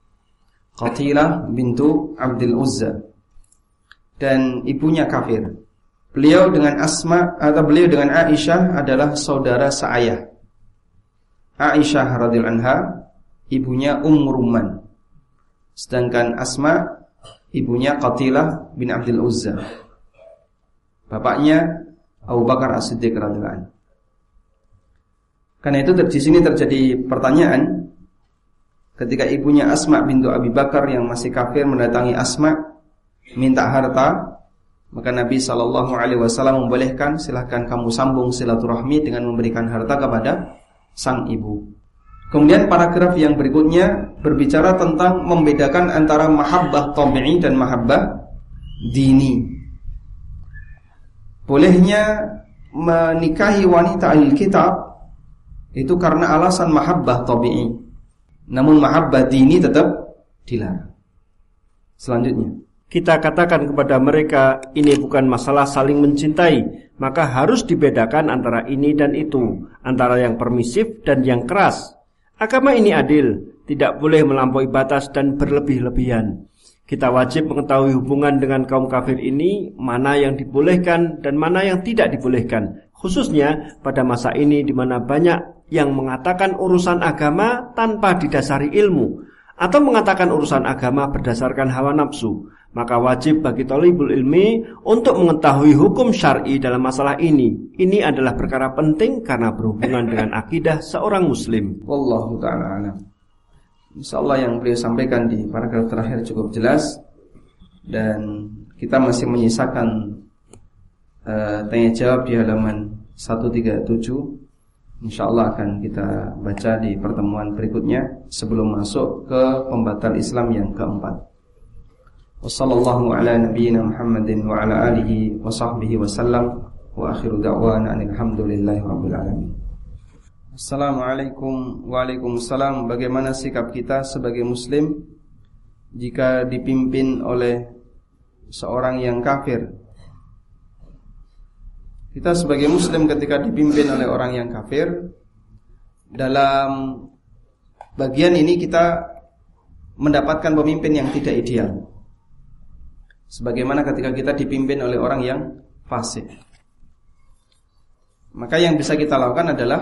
Qatilah bintu Abdul Uzza. Dan ibunya kafir. Beliau dengan Aisyah adalah saudara seayah. Aisyah radhiyallahu anha ibunya Rumman. Sedangkan Asma ibunya Qatilah bin Abdul Uzza. Bapaknya Abu Bakar As-Siddiq radhiyallahu anhu. Karena itu di sini terjadi pertanyaan ketika ibunya Asma bintu Abi Bakar yang masih kafir mendatangi Asma minta harta. Maka Nabi SAW membolehkan, silahkan kamu sambung silaturahmi dengan memberikan harta kepada sang ibu. Kemudian paragraf yang berikutnya berbicara tentang membedakan antara mahabbah tabi'i dan mahabbah dini. Bolehnya menikahi wanita ahli kitab itu karena alasan mahabbah tabi'i. Namun mahabbah dini tetap dilarang. Selanjutnya, kita katakan kepada mereka, ini bukan masalah saling mencintai, maka harus dibedakan antara ini dan itu, antara yang permisif dan yang keras. Agama ini adil, tidak boleh melampaui batas dan berlebih-lebihan. Kita wajib mengetahui hubungan dengan kaum kafir ini, mana yang dibolehkan dan mana yang tidak dibolehkan. Khususnya pada masa ini di mana banyak yang mengatakan urusan agama tanpa didasari ilmu, atau mengatakan urusan agama berdasarkan hawa nafsu. Maka wajib bagi thalibul ilmi untuk mengetahui hukum syar'i dalam masalah ini. Ini adalah perkara penting karena berhubungan dengan akidah seorang muslim. Wallahu ta'ala alam. Insyaallah yang beliau sampaikan di paragraf terakhir cukup jelas. Dan kita masih menyisakan tanya jawab di halaman 137. Insyaallah akan kita baca di pertemuan berikutnya sebelum masuk ke pembatal Islam yang keempat. Wassallallahu ala nabiyyina Muhammadin wa ala alihi wa sahbihi wa sallam wa akhiru da'wana alhamdulillahi rabbil alamin. Assalamualaikum. Waalaikumsalam. Bagaimana sikap kita sebagai muslim jika dipimpin oleh seorang yang kafir? Kita sebagai muslim ketika dipimpin oleh orang yang kafir, dalam bagian ini kita mendapatkan pemimpin yang tidak ideal. Sebagaimana ketika kita dipimpin oleh orang yang fasik. Maka yang bisa kita lakukan adalah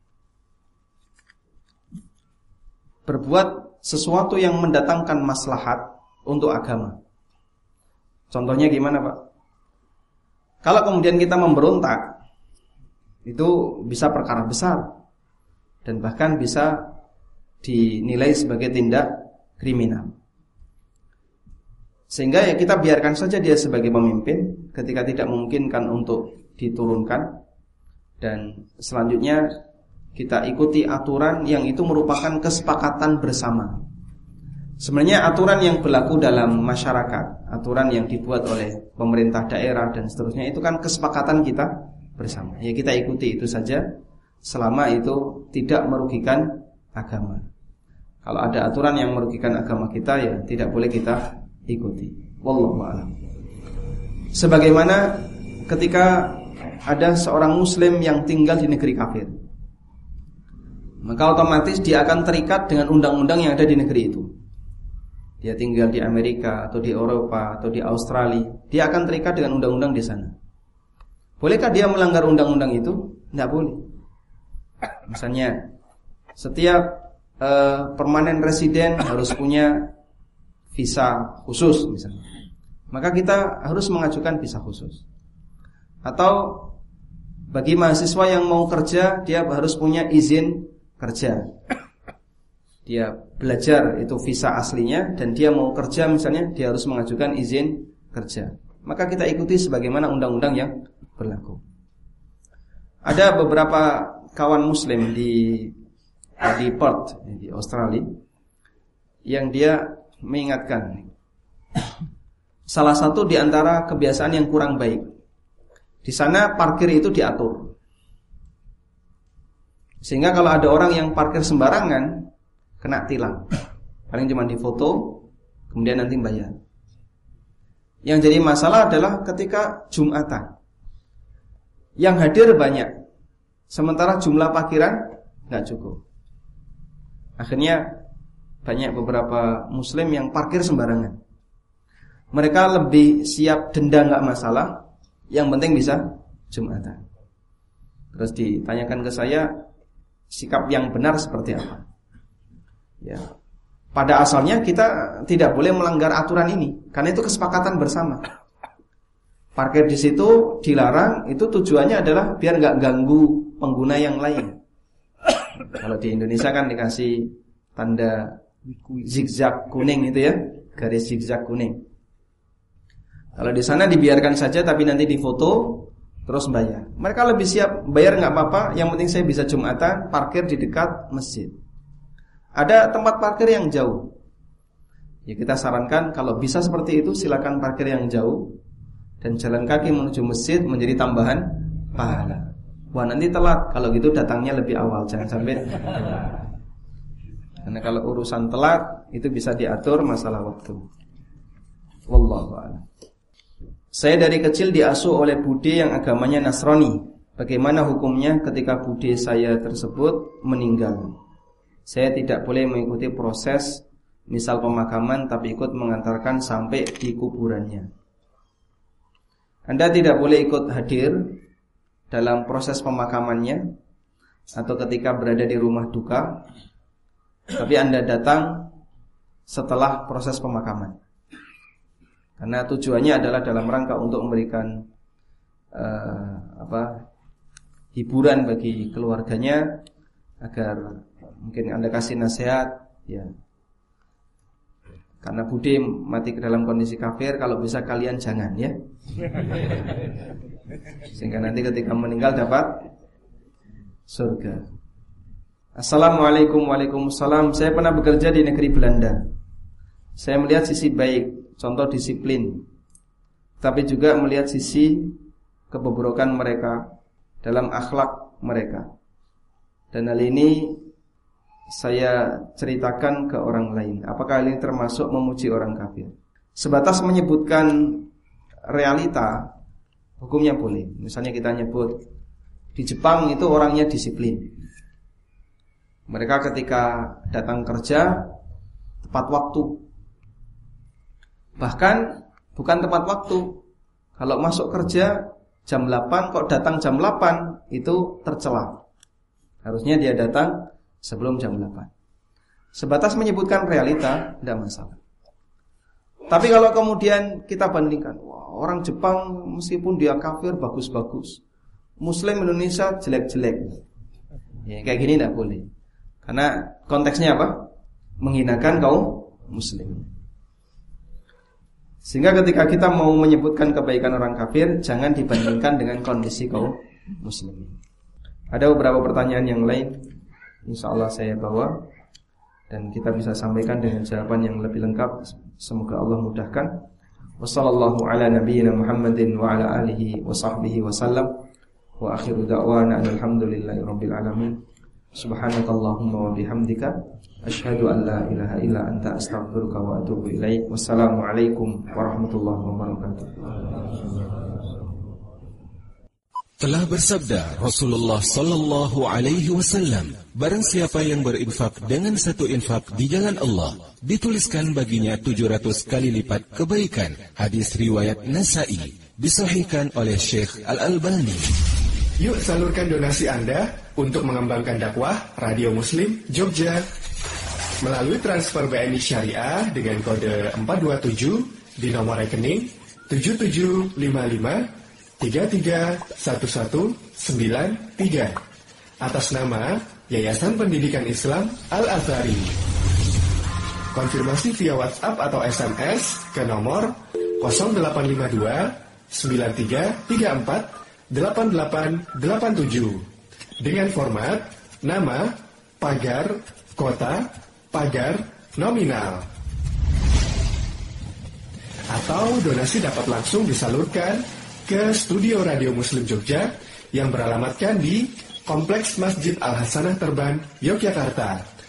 berbuat sesuatu yang mendatangkan maslahat untuk agama. Contohnya gimana, Pak? Kalau kemudian kita memberontak, itu bisa perkara besar dan bahkan bisa dinilai sebagai tindak kriminal. Sehingga ya kita biarkan saja dia sebagai pemimpin ketika tidak memungkinkan untuk diturunkan. Dan selanjutnya kita ikuti aturan yang itu merupakan kesepakatan bersama. Sebenarnya aturan yang berlaku dalam masyarakat, aturan yang dibuat oleh pemerintah daerah dan seterusnya, itu kan kesepakatan kita bersama. Ya kita ikuti itu saja, selama itu tidak merugikan agama. Kalau ada aturan yang merugikan agama kita, ya tidak boleh kita ikuti. Wallahu a'lam. Sebagaimana ketika ada seorang muslim yang tinggal di negeri kafir, maka otomatis dia akan terikat dengan undang-undang yang ada di negeri itu. Dia tinggal di Amerika atau di Eropa atau di Australia, dia akan terikat dengan undang-undang di sana. Bolehkah dia melanggar undang-undang itu? Tidak boleh. Misalnya setiap permanen residen harus punya visa khusus misalnya, maka kita harus mengajukan visa khusus. Atau bagi mahasiswa yang mau kerja, dia harus punya izin kerja. Dia belajar itu visa aslinya, dan dia mau kerja misalnya, dia harus mengajukan izin kerja. Maka kita ikuti sebagaimana undang-undang yang berlaku. Ada beberapa kawan muslim di Perth, di Australia, yang dia mengingatkan salah satu di antara kebiasaan yang kurang baik. Di sana parkir itu diatur, sehingga kalau ada orang yang parkir sembarangan kena tilang. Paling cuma difoto, kemudian nanti bayar. Yang jadi masalah adalah ketika Jumatan, yang hadir banyak, sementara jumlah parkiran nggak cukup. Akhirnya banyak beberapa muslim yang parkir sembarangan. Mereka lebih siap denda nggak masalah, yang penting bisa Jumatan. Terus ditanyakan ke saya, sikap yang benar seperti apa? Ya, pada asalnya kita tidak boleh melanggar aturan ini, karena itu kesepakatan bersama. Parkir di situ dilarang, itu tujuannya adalah biar nggak ganggu pengguna yang lain. Kalau di Indonesia kan dikasih tanda zigzag kuning itu ya, garis zigzag kuning. Kalau di sana dibiarkan saja, tapi nanti difoto terus bayar. Mereka lebih siap bayar nggak apa-apa, yang penting saya bisa Jumatan, parkir di dekat masjid. Ada tempat parkir yang jauh, ya kita sarankan kalau bisa seperti itu silakan parkir yang jauh, dan jalan kaki menuju masjid menjadi tambahan pahala. Wah nanti telat, kalau gitu datangnya lebih awal, jangan sampai telat. Karena kalau urusan telat itu bisa diatur masalah waktu. Wallahu a'lam. Saya dari kecil diasuh oleh bude yang agamanya Nasrani. Bagaimana hukumnya ketika bude saya tersebut meninggal? Saya tidak boleh mengikuti proses misal pemakaman, tapi ikut mengantarkan sampai di kuburannya. Anda tidak boleh ikut hadir dalam proses pemakamannya atau ketika berada di rumah duka, tapi Anda datang setelah proses pemakaman. Karena tujuannya adalah dalam rangka untuk memberikan hiburan bagi keluarganya, agar mungkin Anda kasih nasihat, ya. Karena bude mati ke dalam kondisi kafir, kalau bisa kalian jangan ya. Sehingga nanti ketika meninggal dapat surga. Assalamualaikum. Waalaikumsalam. Saya pernah bekerja di negeri Belanda. Saya melihat sisi baik, contoh disiplin, tapi juga melihat sisi kebobrokan mereka dalam akhlak mereka. Dan hal ini saya ceritakan ke orang lain. Apakah ini termasuk memuji orang kafir? Sebatas menyebutkan realita, hukumnya boleh. Misalnya kita nyebut di Jepang itu orangnya disiplin. Mereka ketika datang kerja tepat waktu. Bahkan bukan tepat waktu. Kalau masuk kerja jam 8 kok datang jam 8, itu tercela. Harusnya dia datang sebelum jam 8. Sebatas menyebutkan realita, tidak masalah. Tapi kalau kemudian kita bandingkan, wah, orang Jepang meskipun dia kafir bagus-bagus, Muslim Indonesia jelek-jelek, ya, kayak gini tidak boleh. Karena konteksnya apa? Menghinakan kaum Muslim. Sehingga ketika kita mau menyebutkan kebaikan orang kafir, jangan dibandingkan dengan kondisi kaum Muslim. Ada beberapa pertanyaan yang lain, insya Allah saya bawa. dan kita bisa sampaikan dengan jawaban yang lebih lengkap. Semoga Allah mudahkan. Wassallallahu ala nabiyyina Muhammadin wa ala alihi wa sahbihi wa sallam. Wa akhiru da'wana alhamdulillahi rabbil alamin. Subhanakallahumma wa bihamdika asyhadu an la ilaha illa anta astaghfiruka wa atubu ilaik. Wassalamualaikum warahmatullahi wabarakatuh. Telah bersabda Rasulullah sallallahu alaihi wasallam, barang siapa yang berinfak dengan satu infak di jalan Allah, dituliskan baginya 700 kali lipat kebaikan. Hadis riwayat Nasa'i, disahihkan oleh Syekh Al-Albani. Yuk salurkan donasi Anda untuk mengembangkan dakwah Radio Muslim Jogja melalui transfer BNI Syariah dengan kode 427 di nomor rekening 7755331193 atas nama Yayasan Pendidikan Islam Al-Azhari. Konfirmasi via WhatsApp atau SMS ke nomor 0852 9334 8887 dengan format nama, pagar, kota, pagar, nominal. Atau donasi dapat langsung disalurkan ke Studio Radio Muslim Jogja yang beralamatkan di Kompleks Masjid Al-Hasanah Terban, Yogyakarta.